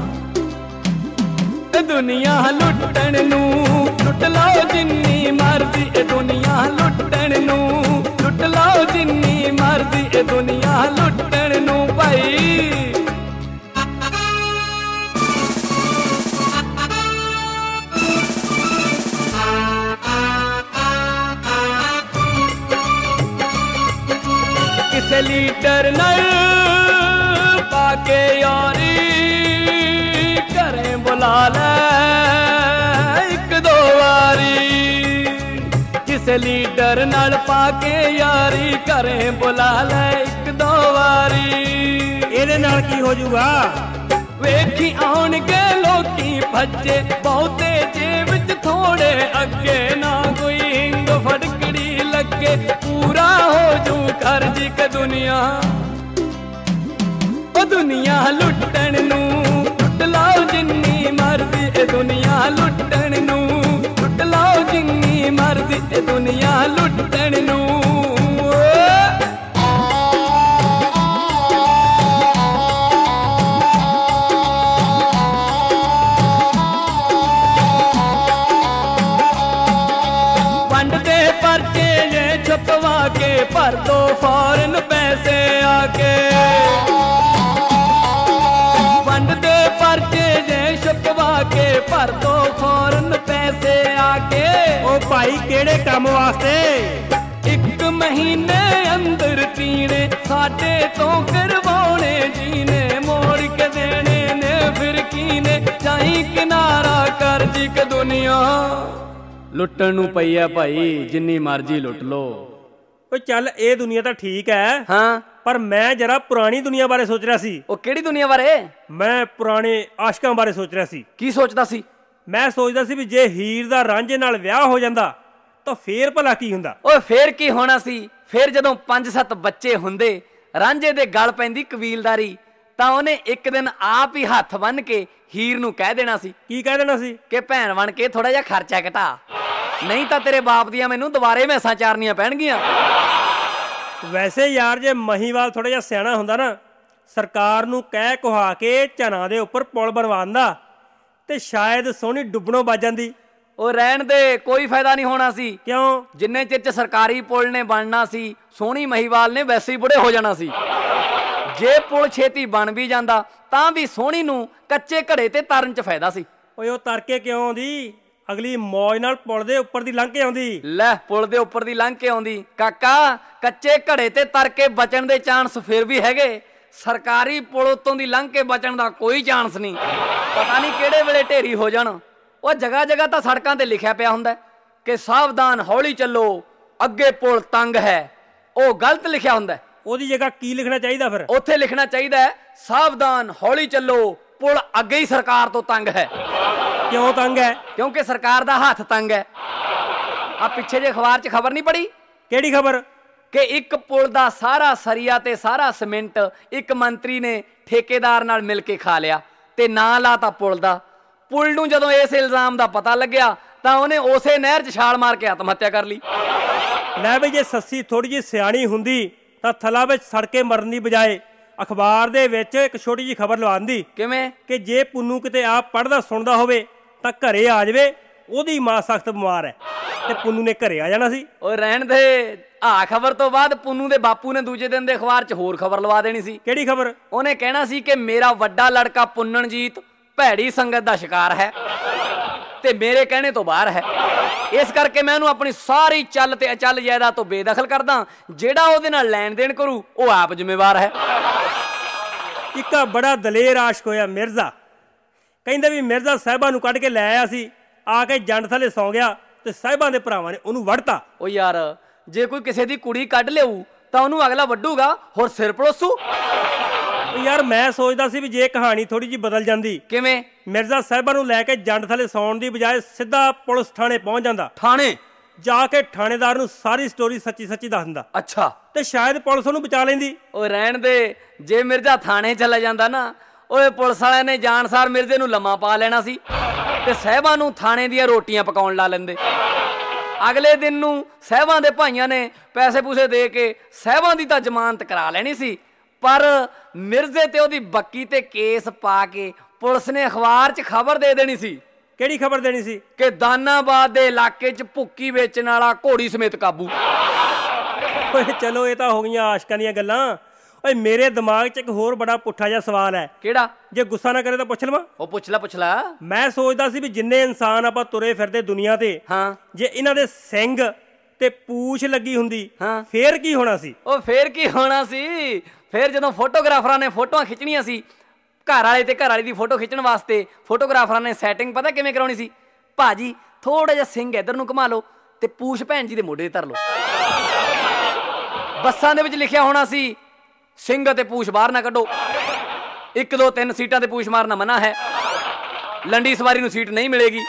दुनिया लुटन नू लुट लाओ जिन्नी मर्जी ए दुनिया लुटन नू लुट लाओ जिन्नी मर्जी ए दुनिया लुटन नू भाई। किसे लीडर नल पाके यारी करें बुला ले एक दो वारी, किसे लीडर नाल पाके यारी करें बुला ले एक दो वारी। ਇਹਦੇ ਨਾਲ ਕੀ ਹੋ ਜੂਗਾ? ਵੇਖੀ ਆਉਣਗੇ ਲੋਕੀ ਭੱਜੇ ਬਹੁਤੇ ਜੇਬ ਚ ਥੋੜੇ ਅੱਗੇ, ਨਾ ਕੋਈ ਹਿੰਗ ਫੜਕੜੀ ਲੱਗੇ ਪੂਰਾ ਹੋ ਜੂ ਖਰਜੀ ਕੇ ਦੁਨੀਆ। ਉਹ ਦੁਨੀਆ ਲੁੱਟਣ ਨੂੰ लुट लाओ जिन्नी मर्जी ਲੁੱਟਣ ਨੂੰ, ਲੁੱਟ ਲਓ ਜਿੰਨੀ ਮਰਜ਼ੀ ਇਹ ਦੁਨੀਆ ਲੁੱਟਣ ਨੂੰ। ਵੰਡਦੇ ਪਰਚੇ ਜੇ ਛੁਪਵਾ ਕੇ, ਭਰ ਦੋ ਫੌਰਨ ਪੈਸੇ ਆ ਕੇ। ਵੰਡਦੇ ਪਰਚੇ ਜੇ ਛੁਪਵਾ ਕੇ, ਭਰ ਦੋ ਫੌਰਨ ਪੈਸੇ ਆ ਕੇ। ਉਹ ਭਾਈ ਕਿਹੜੇ ਕੰਮ ਵਾਸਤੇ? ਇੱਕ ਮਹੀਨੇ ਅੰਦਰ ਪੀਣੇ ਸਾਡੇ ਤੋਂ ਕਰਵਾਉਣੇ ਜੀਨੇ, ਮੋੜ ਕੇ ਦੇਣੇ ਨੇ ਫਿਰ ਕੀਨੇ, ਚਾਹੀ ਕਿਨਾਰਾ ਕਰ ਜੀ ਕਿ ਦੁਨੀਆ ਲੁੱਟਣ ਨੂੰ ਪਈ ਆ ਭਾਈ, ਜਿੰਨੀ ਮਰਜ਼ੀ ਲੁੱਟ ਲੋ। ਓਏ ਚੱਲ ਇਹ ਦੁਨੀਆ ਤਾਂ ਠੀਕ ਹੈ, ਹਾਂ ਪਰ ਮੈਂ ਜਰਾ ਪੁਰਾਣੀ ਦੁਨੀਆ ਬਾਰੇ ਸੋਚ ਰਿਹਾ ਸੀ। ਉਹ ਕਿਹੜੀ ਦੁਨੀਆ ਬਾਰੇ? ਮੈਂ ਪੁਰਾਣੇ ਆਸ਼ਕਾਂ ਬਾਰੇ ਸੋਚ ਰਿਹਾ ਸੀ। ਕੀ ਸੋਚਦਾ ਸੀ? ਮੈਂ ਸੋਚਦਾ ਸੀ ਵੀ ਜੇ ਹੀਰ ਦਾ ਰਾਂਝੇ ਨਾਲ ਵਿਆਹ ਹੋ ਜਾਂਦਾ ਤਾਂ ਫੇਰ ਭਲਾ ਕੀ ਹੁੰਦਾ। ਓਏ ਫੇਰ ਕੀ ਹੋਣਾ ਸੀ? ਫੇਰ ਜਦੋਂ ਪੰਜ ਸੱਤ ਬੱਚੇ ਹੁੰਦੇ, ਰਾਂਝੇ ਦੇ ਗਲ ਪੈਂਦੀ ਕਬੀਲਦਾਰੀ, ਤਾਂ ਉਹਨੇ ਇੱਕ ਦਿਨ ਆਪ ਹੀ ਹੱਥ ਬੰਨ ਕੇ ਹੀਰ ਨੂੰ ਕਹਿ ਦੇਣਾ ਸੀ। ਕੀ ਕਹਿ ਦੇਣਾ ਸੀ? ਕਿ ਭੈਣ ਬਣ ਕੇ ਥੋੜਾ ਜਿਹਾ ਖਰਚਾ ਘਟਾ, ਨਹੀਂ ਤਾਂ ਤੇਰੇ ਬਾਪ ਦੀਆਂ ਮੈਨੂੰ ਦੁਬਾਰੇ ਮੈਸਾਂ ਚਾਰਨੀਆਂ ਪੈਣਗੀਆਂ। ਵੈਸੇ ਯਾਰ ਜੇ ਮਹੀਵਾਲ ਥੋੜਾ ਜਿਹਾ ਸਿਆਣਾ ਹੁੰਦਾ ਨਾ, ਸਰਕਾਰ ਨੂੰ ਕਹਿ ਕੁਹਾ ਕੇ ਝਨਾਂ ਦੇ ਉੱਪਰ ਪੁਲ ਬਣਵਾਉਂਦਾ ਤੇ ਸ਼ਾਇਦ ਸੋਹਣੀ ਡੁੱਬਣੋਂ ਬਚ ਜਾਂਦੀ। ਉਹ ਰਹਿਣ ਦੇ, ਕੋਈ ਫਾਇਦਾ ਨਹੀਂ ਹੋਣਾ ਸੀ। ਕਿਉਂ? ਜਿੰਨੇ ਚਿਰ ਚ ਸਰਕਾਰੀ ਪੁਲ ਨੇ ਬਣਨਾ ਸੀ, ਸੋਹਣੀ ਮਹੀਵਾਲ ਨੇ ਵੈਸੇ ਹੀ ਬੁੜੇ ਹੋ ਜਾਣਾ ਸੀ। ਜੇ ਪੁਲ ਛੇਤੀ ਬਣ ਵੀ ਜਾਂਦਾ ਤਾਂ ਵੀ ਸੋਹਣੀ ਨੂੰ ਕੱਚੇ ਘੜੇ ਤੇ ਤਰਨ ਚ ਫਾਇਦਾ ਸੀ। ਓਏ ਉਹ ਤਰ ਕੇ ਕਿਉਂ ਆਉਂਦੀ? ਅਗਲੀ ਮੌਜ ਨਾਲ ਪੁਲ ਦੇ ਉੱਪਰ ਦੀ ਲੰਘ ਕੇ ਆਉਂਦੀ। ਲੈ ਪੁਲ ਦੇ ਉੱਪਰ ਦੀ ਲੰਘ ਕੇ ਆਉਂਦੀ ਕਾਕਾ, ਕੱਚੇ ਘੜੇ ਤੇ ਤਰ ਕੇ ਬਚਣ ਦੇ ਚਾਂਸ ਫਿਰ ਵੀ ਹੈਗੇ, ਸਰਕਾਰੀ ਪੁਲ ਉੱਤੋਂ ਦੀ ਲੰਘ ਕੇ ਬਚਣ ਦਾ ਕੋਈ ਚਾਂਸ ਨਹੀਂ। ਪਤਾ ਨਹੀਂ ਕਿਹੜੇ ਵੇਲੇ ਢੇਰੀ ਹੋ ਜਾਣ। ਉਹ ਜਗ੍ਹਾ ਜਗ੍ਹਾ ਤਾਂ ਸੜਕਾਂ ਤੇ ਲਿਖਿਆ ਪਿਆ ਹੁੰਦਾ ਕਿ ਸਾਵਧਾਨ ਹੌਲੀ ਚੱਲੋ, ਅੱਗੇ ਪੁਲ ਤੰਗ ਹੈ। ਉਹ ਗਲਤ ਲਿਖਿਆ ਹੁੰਦਾ। ਉਹਦੀ ਜਗ੍ਹਾ ਕੀ ਲਿਖਣਾ ਚਾਹੀਦਾ ਫਿਰ? ਉੱਥੇ ਲਿਖਣਾ ਚਾਹੀਦਾ ਹੈ ਸਾਵਧਾਨ ਹੌਲੀ ਚੱਲੋ, ਪੁਲ ਅੱਗੇ ਹੀ ਸਰਕਾਰ ਤੋਂ ਤੰਗ ਹੈ। ਕਿਉਂ ਤੰਗ ਹੈ? ਕਿਉਂਕਿ ਸਰਕਾਰ ਦਾ ਹੱਥ ਤੰਗ ਹੈ। ਆ ਪਿੱਛੇ ਜੇ ਅਖਬਾਰ 'ਚ ਖਬਰ ਨਹੀਂ ਪੜੀ? ਕਿਹੜੀ ਖਬਰ? ਕਿ ਇੱਕ ਪੁਲ ਦਾ ਸਾਰਾ ਸਰੀਆ ਤੇ ਸਾਰਾ ਸੀਮੈਂਟ ਇੱਕ ਮੰਤਰੀ ਨੇ ਠੇਕੇਦਾਰ ਨਾਲ ਮਿਲ ਕੇ ਖਾ ਲਿਆ ਤੇ ਨਾਂ ਲਾਤਾ ਪੁਲ ਦਾ। ਪੁਲ ਨੂੰ ਜਦੋਂ ਇਸ ਇਲਜ਼ਾਮ ਦਾ ਪਤਾ ਲੱਗਿਆ ਤਾਂ ਉਹਨੇ ਉਸੇ ਨਹਿਰ 'ਚ ਛਾਲ ਮਾਰ ਕੇ ਆਤਮ ਹੱਤਿਆ ਕਰ ਲਈ। ਲੈ ਬਈ ਜੇ ਸੱਸੀ ਥੋੜੀ ਜਿਹੀ ਸਿਆਣੀ ਹੁੰਦੀ ਤਾਂ ਥਲਾ ਵਿੱਚ ਸੜ ਕੇ ਮਰਨ ਦੀ ਬਜਾਏ ਅਖਬਾਰ ਦੇ ਵਿੱਚ ਇੱਕ ਛੋਟੀ ਜਿਹੀ ਖਬਰ ਲਵਾਉਂਦੀ। ਕਿਵੇਂ? ਕਿ ਜੇ ਪੁੰਨੂ ਕਿਤੇ ਆਪ ਪੜ੍ਹਦਾ ਸੁਣਦਾ ਹੋਵੇ ਤਾਂ ਘਰੇ ਆ ਜਾਵੇ, ਉਹਦੀ ਮਾਂ ਸਖਤ ਬਿਮਾਰ ਹੈ, ਤੇ ਪੁੰਨੂ ਨੇ ਘਰੇ ਆ ਜਾਣਾ ਸੀ। ਉਹ ਰਹਿਣ ਦੇ, ਆਹ ਖਬਰ ਤੋਂ ਬਾਅਦ ਪੁੰਨੂ ਦੇ ਬਾਪੂ ਨੇ ਦੂਜੇ ਦਿਨ ਦੇ ਅਖਬਾਰ 'ਚ ਹੋਰ ਖਬਰ ਲਵਾ ਦੇਣੀ ਸੀ। ਕਿਹੜੀ ਖਬਰ? ਉਹਨੇ ਕਹਿਣਾ ਸੀ ਕਿ ਮੇਰਾ ਵੱਡਾ ਲੜਕਾ ਪੁੰਨਣਜੀਤ ਭੈੜੀ ਸੰਗਤ ਦਾ ਸ਼ਿਕਾਰ ਹੈ ਤੇ ਮੇਰੇ ਕਹਿਣੇ ਤੋਂ ਬਾਹਰ ਹੈ, ਇਸ ਕਰਕੇ ਮੈਂ ਉਹਨੂੰ ਆਪਣੀ ਸਾਰੀ ਚੱਲ ਤੇ ਅਚਲ ਜਾਇਦਾਦ ਤੋਂ ਬੇਦਖਲ ਕਰਦਾ। ਜਿਹੜਾ ਉਹਦੇ ਨਾਲ ਲੈਣ ਦੇਣ ਕਰੂ ਉਹ ਆਪ ਜ਼ਿੰਮੇਵਾਰ ਹੈ। ਇੱਕ ਬੜਾ ਦਲੇਰ ਆਸ਼ਕ ਹੋਇਆ ਮਿਰਜ਼ਾ, ਕਹਿੰਦਾ ਵੀ ਮਿਰਜ਼ਾ ਸਾਹਿਬਾਂ ਨੂੰ ਕੱਢ ਕੇ ਲੈ ਆਇਆ ਸੀ, ਆ ਕੇ ਜੰਡ ਥੱਲੇ ਸੌਂ ਗਿਆ ਤੇ ਸਾਹਿਬਾਂ ਦੇ ਭਰਾਵਾਂ ਨੇ ਉਹਨੂੰ ਵੜਤਾ। ਉਹ ਯਾਰ ਜੇ ਕੋਈ ਕਿਸੇ ਦੀ ਕੁੜੀ ਕੱਢ ਲਿਆਊ ਤਾਂ ਉਹਨੂੰ ਅਗਲਾ ਵੱਢੂਗਾ, ਹੋਰ ਸਿਰ ਪਲੋਸੂ। ਯਾਰ ਮੈਂ ਸੋਚਦਾ ਸੀ ਵੀ ਜੇ ਕਹਾਣੀ ਥੋੜੀ ਜਿਹੀ ਬਦਲ ਜਾਂਦੀ। ਕਿਵੇਂ? ਮਿਰਜ਼ਾ ਸਾਹਿਬਾਂ ਨੂੰ ਲੈ ਕੇ ਜੰਡ ਥੱਲੇ ਸੌਣ ਦੀ ਬਜਾਏ ਸਿੱਧਾ ਪੁਲਿਸ ਥਾਣੇ ਪਹੁੰਚ ਜਾਂਦਾ। ਥਾਣੇ ਜਾ ਕੇ ਥਾਣੇਦਾਰ ਨੂੰ ਸਾਰੀ ਸਟੋਰੀ ਸੱਚੀ ਸੱਚੀ ਦੱਸ ਦਿੰਦਾ। ਅੱਛਾ। ਤੇ ਸ਼ਾਇਦ ਪੁਲਿਸ ਉਹਨੂੰ ਬਚਾ ਲੈਂਦੀ। ਉਹ ਰਹਿਣ ਦੇ, ਜੇ ਮਿਰਜ਼ਾ ਥਾਣੇ ਚਲਾ ਜਾਂਦਾ ਨਾ, ਓਏ ਪੁਲਿਸ ਵਾਲਿਆਂ ਨੇ ਜਾਣਸਾਰ ਮਿਰਜ਼ੇ ਨੂੰ ਲੰਮਾ ਪਾ ਲੈਣਾ ਸੀ ਤੇ ਸਾਹਿਬਾਂ ਨੂੰ ਥਾਣੇ ਦੀਆਂ ਰੋਟੀਆਂ ਪਕਾਉਣ ਲਾ ਲੈਂਦੇ। ਅਗਲੇ ਦਿਨ ਨੂੰ ਸਾਹਿਬਾਂ ਦੇ ਭਾਈਆਂ ਨੇ ਪੈਸੇ ਪੂਸੇ ਦੇ ਕੇ ਸਾਹਿਬਾਂ ਦੀ ਤਾਂ ਜ਼ਮਾਨਤ ਕਰਾ ਲੈਣੀ ਸੀ, ਪਰ ਮਿਰਜ਼ੇ ਤੇ ਉਹਦੀ ਬੱਕੀ ਤੇ ਕੇਸ ਪਾ ਕੇ ਪੁਲਿਸ ਨੇ ਅਖਬਾਰ 'ਚ ਖਬਰ ਦੇ ਦੇਣੀ ਸੀ। ਕਿਹੜੀ ਖਬਰ ਦੇਣੀ ਸੀ? ਕਿ ਦਾਨਾਬਾਦ ਦੇ ਇਲਾਕੇ 'ਚ ਭੁੱਕੀ ਵੇਚਣ ਵਾਲਾ ਘੋੜੀ ਸਮੇਤ ਕਾਬੂ। ਓਏ ਚਲੋ ਇਹ ਤਾਂ ਹੋ ਗਈਆਂ ਆਸ਼ਕਾਂ ਦੀਆਂ ਗੱਲਾਂ। ਓਏ ਮੇਰੇ ਦਿਮਾਗ 'ਚ ਇੱਕ ਹੋਰ ਬੜਾ ਪੁੱਠਾ ਜਿਹਾ ਸਵਾਲ ਹੈ। ਕਿਹੜਾ? ਜੇ ਗੁੱਸਾ ਨਾ ਕਰੇ ਤਾਂ ਪੁੱਛ ਲਵਾਂ? ਉਹ ਪੁੱਛ ਲੈ ਪੁੱਛ ਲੈ। ਮੈਂ ਸੋਚਦਾ ਸੀ ਵੀ ਜਿੰਨੇ ਇਨਸਾਨ ਆਪਾਂ ਤੁਰੇ ਫਿਰਦੇ ਦੁਨੀਆ ਤੇ, ਹਾਂ, ਜੇ ਇਹਨਾਂ ਦੇ ਸਿੰਗ ਤੇ ਪੂਛ ਲੱਗੀ ਹੁੰਦੀ ਹਾਂ, ਫੇਰ ਕੀ ਹੋਣਾ ਸੀ? ਉਹ ਫੇਰ ਕੀ ਹੋਣਾ ਸੀ? ਫੇਰ ਜਦੋਂ ਫੋਟੋਗ੍ਰਾਫਰਾਂ ਨੇ ਫੋਟੋਆਂ ਖਿੱਚਣੀਆਂ ਸੀ, ਘਰ ਵਾਲੇ ਤੇ ਘਰ ਵਾਲੀ ਦੀ ਫੋਟੋ ਖਿੱਚਣ ਵਾਸਤੇ ਫੋਟੋਗ੍ਰਾਫਰਾਂ ਨੇ ਸੈਟਿੰਗ ਪਤਾ ਕਿਵੇਂ ਕਰਾਉਣੀ ਸੀ? ਭਾਜੀ ਥੋੜਾ ਜਿਹਾ ਸਿੰਗ ਇੱਧਰ ਨੂੰ ਘੁਮਾ ਲਓ ਤੇ ਪੂਛ ਭੈਣ ਜੀ ਦੇ ਮੋਢੇ ਤੇ ਧਰ ਲਓ। ਬੱਸਾਂ ਦੇ ਵਿੱਚ ਲਿਖਿਆ ਹੋਣਾ ਸੀ ਸਿੰਘ ਅਤੇ ਪੂਛ ਬਾਹਰ ਨਾ ਕੱਢੋ, ਇੱਕ ਦੋ ਤਿੰਨ ਸੀਟਾਂ ਤੇ ਪੂਛ ਮਾਰਨਾ ਮਨਾ ਹੈ, ਲੰਡੀ ਸਵਾਰੀ ਨੂੰ ਸੀਟ ਨਹੀਂ ਮਿਲੇਗੀ,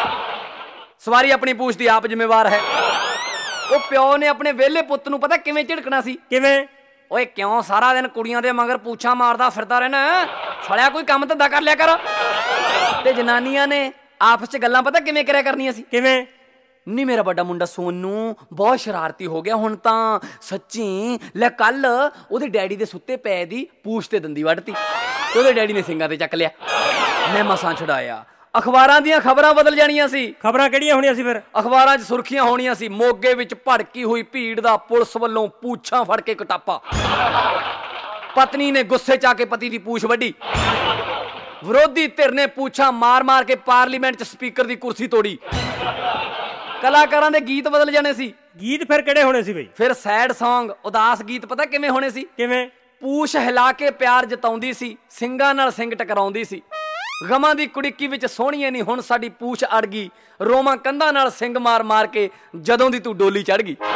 ਸਵਾਰੀ ਆਪਣੀ ਪੂਛ ਦੀ ਆਪ ਜ਼ਿੰਮੇਵਾਰ ਹੈ। ਉਹ ਪਿਓ ਨੇ ਆਪਣੇ ਵਿਹਲੇ ਪੁੱਤ ਨੂੰ ਪਤਾ ਕਿਵੇਂ ਝਿੜਕਣਾ ਸੀ? ਕਿਵੇਂ? ਓਏ ਕਿਉਂ ਸਾਰਾ ਦਿਨ ਕੁੜੀਆਂ ਦੇ ਮਗਰ ਪੂਛਾਂ ਮਾਰਦਾ ਫਿਰਦਾ ਰਹਿਣਾ? ਸਾਲਿਆ ਕੋਈ ਕੰਮ ਧੰਦਾ ਕਰ ਲਿਆ ਕਰ। ਤੇ ਜਨਾਨੀਆਂ ਨੇ ਆਪਸ ਚ ਗੱਲਾਂ ਪਤਾ ਕਿਵੇਂ ਕਰਿਆ ਕਰਨੀਆਂ ਸੀ? ਕਿਵੇਂ? ਨੀ ਮੇਰਾ ਵੱਡਾ ਮੁੰਡਾ ਸੋਨੂ ਬਹੁਤ ਸ਼ਰਾਰਤੀ ਹੋ ਗਿਆ ਹੁਣ ਤਾਂ ਸੱਚੀ। ਲੈ ਕੱਲ ਉਹਦੇ ਡੈਡੀ ਦੇ ਸੁੱਤੇ ਪਏ ਦੀ ਪੂਛ ਤੇ ਦੰਦੀ ਵੱਢਤੀ ਤੇ ਉਹਦੇ ਡੈਡੀ ਨੇ ਸਿੰਘਾਂ ਤੇ ਚੱਕ ਲਿਆ। ਮੈਂ ਮਸਾਂ ਛੁਡਾਇਆ। ਅਖਬਾਰਾਂ ਦੀਆਂ ਖਬਰਾਂ ਬਦਲ ਜਾਣੀਆਂ ਸੀ। ਖਬਰਾਂ ਕਿਹੜੀਆਂ ਹੋਣੀਆਂ ਸੀ ਫਿਰ? ਅਖਬਾਰਾਂ 'ਚ ਸੁਰਖੀਆਂ ਹੋਣੀਆਂ ਸੀ, ਮੋਗੇ ਵਿੱਚ ਭੜਕੀ ਹੋਈ ਭੀੜ ਦਾ ਪੁਲਿਸ ਵੱਲੋਂ ਪੂਛਾਂ ਫੜ ਕੇ ਕਟਾਪਾ, ਪਤਨੀ ਨੇ ਗੁੱਸੇ 'ਚ ਆ ਕੇ ਪਤੀ ਦੀ ਪੂਛ ਵੱਢੀ, ਵਿਰੋਧੀ ਧਿਰ ਨੇ ਪੂਛਾਂ ਮਾਰ ਮਾਰ ਕੇ ਪਾਰਲੀਮੈਂਟ 'ਚ ਸਪੀਕਰ ਦੀ ਕੁਰਸੀ ਤੋੜੀ। ਕਲਾਕਾਰਾਂ ਦੇ ਗੀਤ ਬਦਲ ਜਾਣੇ ਸੀ। ਗੀਤ ਫਿਰ ਕਿਹੜੇ ਹੋਣੇ ਸੀ ਬਈ? ਫਿਰ ਸੈਡ ਸੌਂਗ, ਉਦਾਸ ਗੀਤ ਪਤਾ ਕਿਵੇਂ ਹੋਣੇ ਸੀ? ਕਿਵੇਂ? ਪੂਛ ਹਿਲਾ ਕੇ ਪਿਆਰ ਜਤਾਉਂਦੀ ਸੀ, ਸਿੰਘਾਂ ਨਾਲ ਸਿੰਘ ਟਕਰਾਉਂਦੀ ਸੀ। ਗਮਾਂ ਦੀ ਕੁੜਿੱਕੀ ਵਿੱਚ ਸੋਹਣੀਏ ਨੀ ਹੁਣ ਸਾਡੀ ਪੂਛ ਅੜ ਗਈ, ਰੋਮਾਂ ਕੰਧਾਂ ਨਾਲ ਸਿੰਘ ਮਾਰ ਮਾਰ ਕੇ ਜਦੋਂ ਦੀ ਤੂੰ ਡੋਲੀ ਚੜ ਗਈ।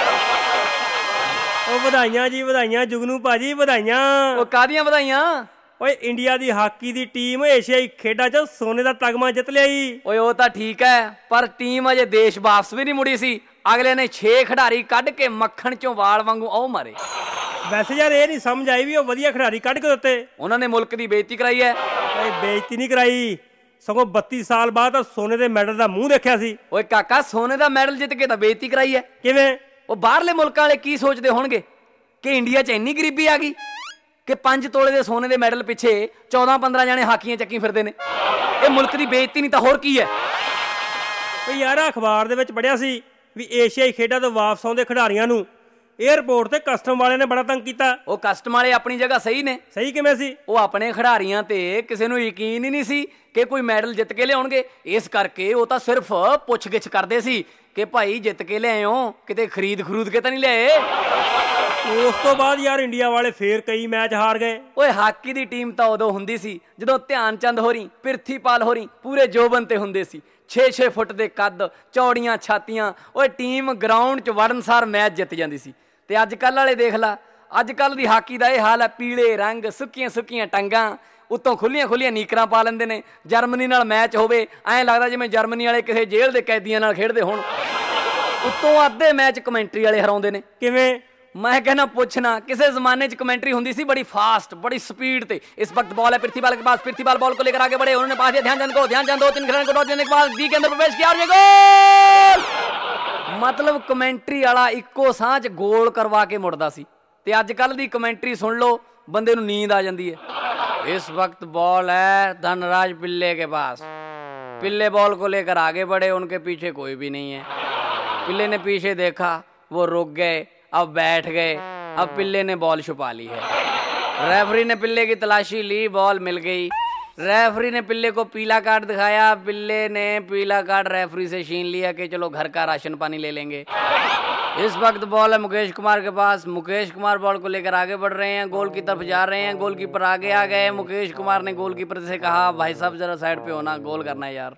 ਉਹ ਵਧਾਈਆਂ ਜੀ, ਵਧਾਈਆਂ ਜੁਗਨੂ ਭਾਜੀ, ਵਧਾਈਆਂ। ਉਹ ਕਾਹਦੀਆਂ ਵਧਾਈਆਂ? ਓਏ ਇੰਡੀਆ ਦੀ ਹਾਕੀ ਦੀ ਟੀਮ ਏਸ਼ੀਆਈ ਖੇਡਾਂ 'ਚ ਸੋਨੇ ਦਾ ਤਗਮਾ ਜਿੱਤ ਲਿਆ ਈ। ਓਏ ਉਹ ਤਾਂ ਠੀਕ ਹੈ, ਪਰ ਟੀਮ ਅਜੇ ਦੇਸ਼ ਵਾਪਸ ਵੀ ਨਹੀਂ ਮੁੜੀ ਸੀ। ਅਗਲੇ ਨੇ ਛੇ ਖਿਡਾਰੀ ਕੱਢ ਕੇ ਮੱਖਣ ਚੋਂ ਵਾਲ ਵਾਂਗੂ ਉਹ ਮਾਰੇ। ਵੈਸੇ ਯਾਰ ਇਹ ਨਹੀਂ ਸਮਝ ਆਈ ਵੀ ਉਹ ਵਧੀਆ ਖਿਡਾਰੀ ਕੱਢ ਕੇ ਦਿੱਤੇ। ਉਹਨਾਂ ਨੇ ਮੁਲਕ ਦੀ ਬੇਇੱਜ਼ਤੀ ਕਰਾਈ ਹੈ। ਓਏ ਬੇਇੱਜ਼ਤੀ ਨਹੀਂ ਕਰਾਈ, ਸਗੋਂ ਬੱਤੀ ਸਾਲ ਬਾਅਦ ਸੋਨੇ ਦੇ ਮੈਡਲ ਦਾ ਮੂੰਹ ਦੇਖਿਆ ਸੀ। ਓਏ ਕਾਕਾ ਸੋਨੇ ਦਾ ਮੈਡਲ ਜਿੱਤ ਕੇ ਤਾਂ ਬੇਇੱਜ਼ਤੀ ਕਰਾਈ ਹੈ। ਕਿਵੇਂ? ਉਹ ਬਾਹਰਲੇ ਮੁਲਕਾਂ ਵਾਲੇ ਕੀ ਸੋਚਦੇ ਹੋਣਗੇ ਕਿ ਇੰਡੀਆ 'ਚ ਇੰਨੀ ਗਰੀਬੀ ਆ ਗਈ ਕਿ ਪੰਜ ਤੋਲੇ ਦੇ ਸੋਨੇ ਦੇ ਮੈਡਲ ਪਿੱਛੇ ਚੌਦਾਂ ਪੰਦਰਾਂ ਜਾਣੇ ਹਾਕੀਆਂ ਚੱਕੀ ਫਿਰਦੇ ਨੇ। ਇਹ ਮੁਲਕ ਦੀ ਬੇਇੱਜ਼ਤੀ ਨਹੀਂ ਤਾਂ ਹੋਰ ਕੀ ਹੈ? ਓਏ ਯਾਰ ਅਖਬਾਰ ਦੇ ਵਿੱਚ ਪੜ੍ਹਿਆ ਸੀ ਵੀ ਏਸ਼ੀਆਈ ਖੇਡਾਂ ਤੋਂ ਵਾਪਸ ਆਉਂਦੇ ਖਿਡਾਰੀਆਂ ਨੂੰ ਏਅਰਪੋਰਟ ਤੇ ਕਸਟਮ ਵਾਲਿਆਂ ਨੇ ਬੜਾ ਤੰਗ ਕੀਤਾ। ਉਹ ਕਸਟਮ ਵਾਲੇ ਆਪਣੀ ਜਗ੍ਹਾ ਸਹੀ ਨੇ। ਸਹੀ ਕਿਵੇਂ ਸੀ? ਉਹ ਆਪਣੇ ਖਿਡਾਰੀਆਂ ਤੇ ਕਿਸੇ ਨੂੰ ਯਕੀਨ ਹੀ ਨਹੀਂ ਸੀ ਕਿ ਕੋਈ ਮੈਡਲ ਜਿੱਤ ਕੇ ਲਿਆਉਣਗੇ, ਇਸ ਕਰਕੇ ਉਹ ਤਾਂ ਸਿਰਫ ਪੁੱਛ ਗਿੱਛ ਕਰਦੇ ਸੀ ਕਿ ਭਾਈ ਜਿੱਤ ਕੇ ਲਿਆਏ ਹੋ, ਕਿਤੇ ਖਰੀਦ ਖਰੂਦ ਕੇ ਤਾਂ ਨਹੀਂ ਲਿਆਏ। ਉਸ ਤੋਂ ਬਾਅਦ ਯਾਰ ਇੰਡੀਆ ਵਾਲੇ ਫੇਰ ਕਈ ਮੈਚ ਹਾਰ ਗਏ। ਓਏ ਹਾਕੀ ਦੀ ਟੀਮ ਤਾਂ ਉਦੋਂ ਹੁੰਦੀ ਸੀ ਜਦੋਂ ਧਿਆਨ ਚੰਦ ਹੋਰੀ, ਪ੍ਰਿਥੀਪਾਲ ਹੋਰੀ ਪੂਰੇ ਜੋਬਨ ਤੇ ਹੁੰਦੇ ਸੀ। ਛੇ ਛੇ ਫੁੱਟ ਦੇ ਕੱਦ, ਚੌੜੀਆਂ ਛਾਤੀਆਂ। ਓਏ ਟੀਮ ਗਰਾਊਂਡ 'ਚ ਵੜਨਸਾਰ ਮੈਚ ਜਿੱਤ ਜਾਂਦੀ ਸੀ। ਤੇ ਅੱਜ ਕੱਲ੍ਹ ਵਾਲੇ ਦੇਖ ਲਾ, ਅੱਜ ਕੱਲ੍ਹ ਦੀ ਹਾਕੀ ਦਾ ਇਹ ਹਾਲ ਹੈ। ਪੀਲੇ ਰੰਗ, ਸੁੱਕੀਆਂ ਸੁੱਕੀਆਂ ਟੰਗਾਂ, ਉੱਤੋਂ ਖੁੱਲੀਆਂ ਖੁੱਲੀਆਂ ਨੀਕਰਾਂ ਪਾ ਲੈਂਦੇ ਨੇ। ਜਰਮਨੀ ਨਾਲ ਮੈਚ ਹੋਵੇ ਐਂ ਲੱਗਦਾ ਜਿਵੇਂ ਜਰਮਨੀ ਵਾਲੇ ਕਿਸੇ ਜੇਲ੍ਹ ਦੇ ਕੈਦੀਆਂ ਨਾਲ ਖੇਡਦੇ ਹੋਣ। ਉੱਤੋਂ ਅੱਧੇ ਮੈਚ ਕਮੈਂਟਰੀ ਵਾਲੇ ਹਰਾਉਂਦੇ ਨੇ। ਕਿਵੇਂ? ਮੈਂ कहना पूछना, किसी जमाने च कमेंट्री होती सी बड़ी फास्ट, बड़ी स्पीड ते। इस वक्त बॉल है पृथ्वीपाल के पास, पृथ्वीपाल बॉल को लेकर आगे बढ़े, उन्होंने पास दिया ध्यानचंद को, ध्यानचंद दो तीन खिलाड़ियों को डॉट देने के बाद डी के अंदर प्रवेश किया और ये गोल। मतलब कमेंट्री वाला इक्को साह च गोल करवा के मुड़दा सी। ते अजकल दी कमेंट्री सुन लो बंदे नूं नींद आ जांदी है। इस वक्त बॉल है धनराज पिल्ले के पास, पिल्ले बॉल को लेकर आगे बढ़े, उनके पीछे कोई भी नहीं है। पिल्ले ने पीछे देखा, वो रुक गए, अब बैठ गए। अब पिल्ले ने बॉल छुपा ली है। रेफरी ने पिल्ले की तलाशी ली, बॉल मिल गई। रेफरी ने पिल्ले को पीला कार्ड दिखाया, पिल्ले ने पीला कार्ड रेफरी से छीन लिया कि चलो घर का राशन पानी ले लेंगे। इस वक्त बॉल है मुकेश कुमार के पास, मुकेश कुमार बॉल को लेकर आगे बढ़ रहे हैं, गोल की तरफ जा रहे हैं। गोलकीपर आगे आ गए। मुकेश कुमार ने गोलकीपर से कहा भाई साहब जरा साइड पे होना, गोल करना है यार।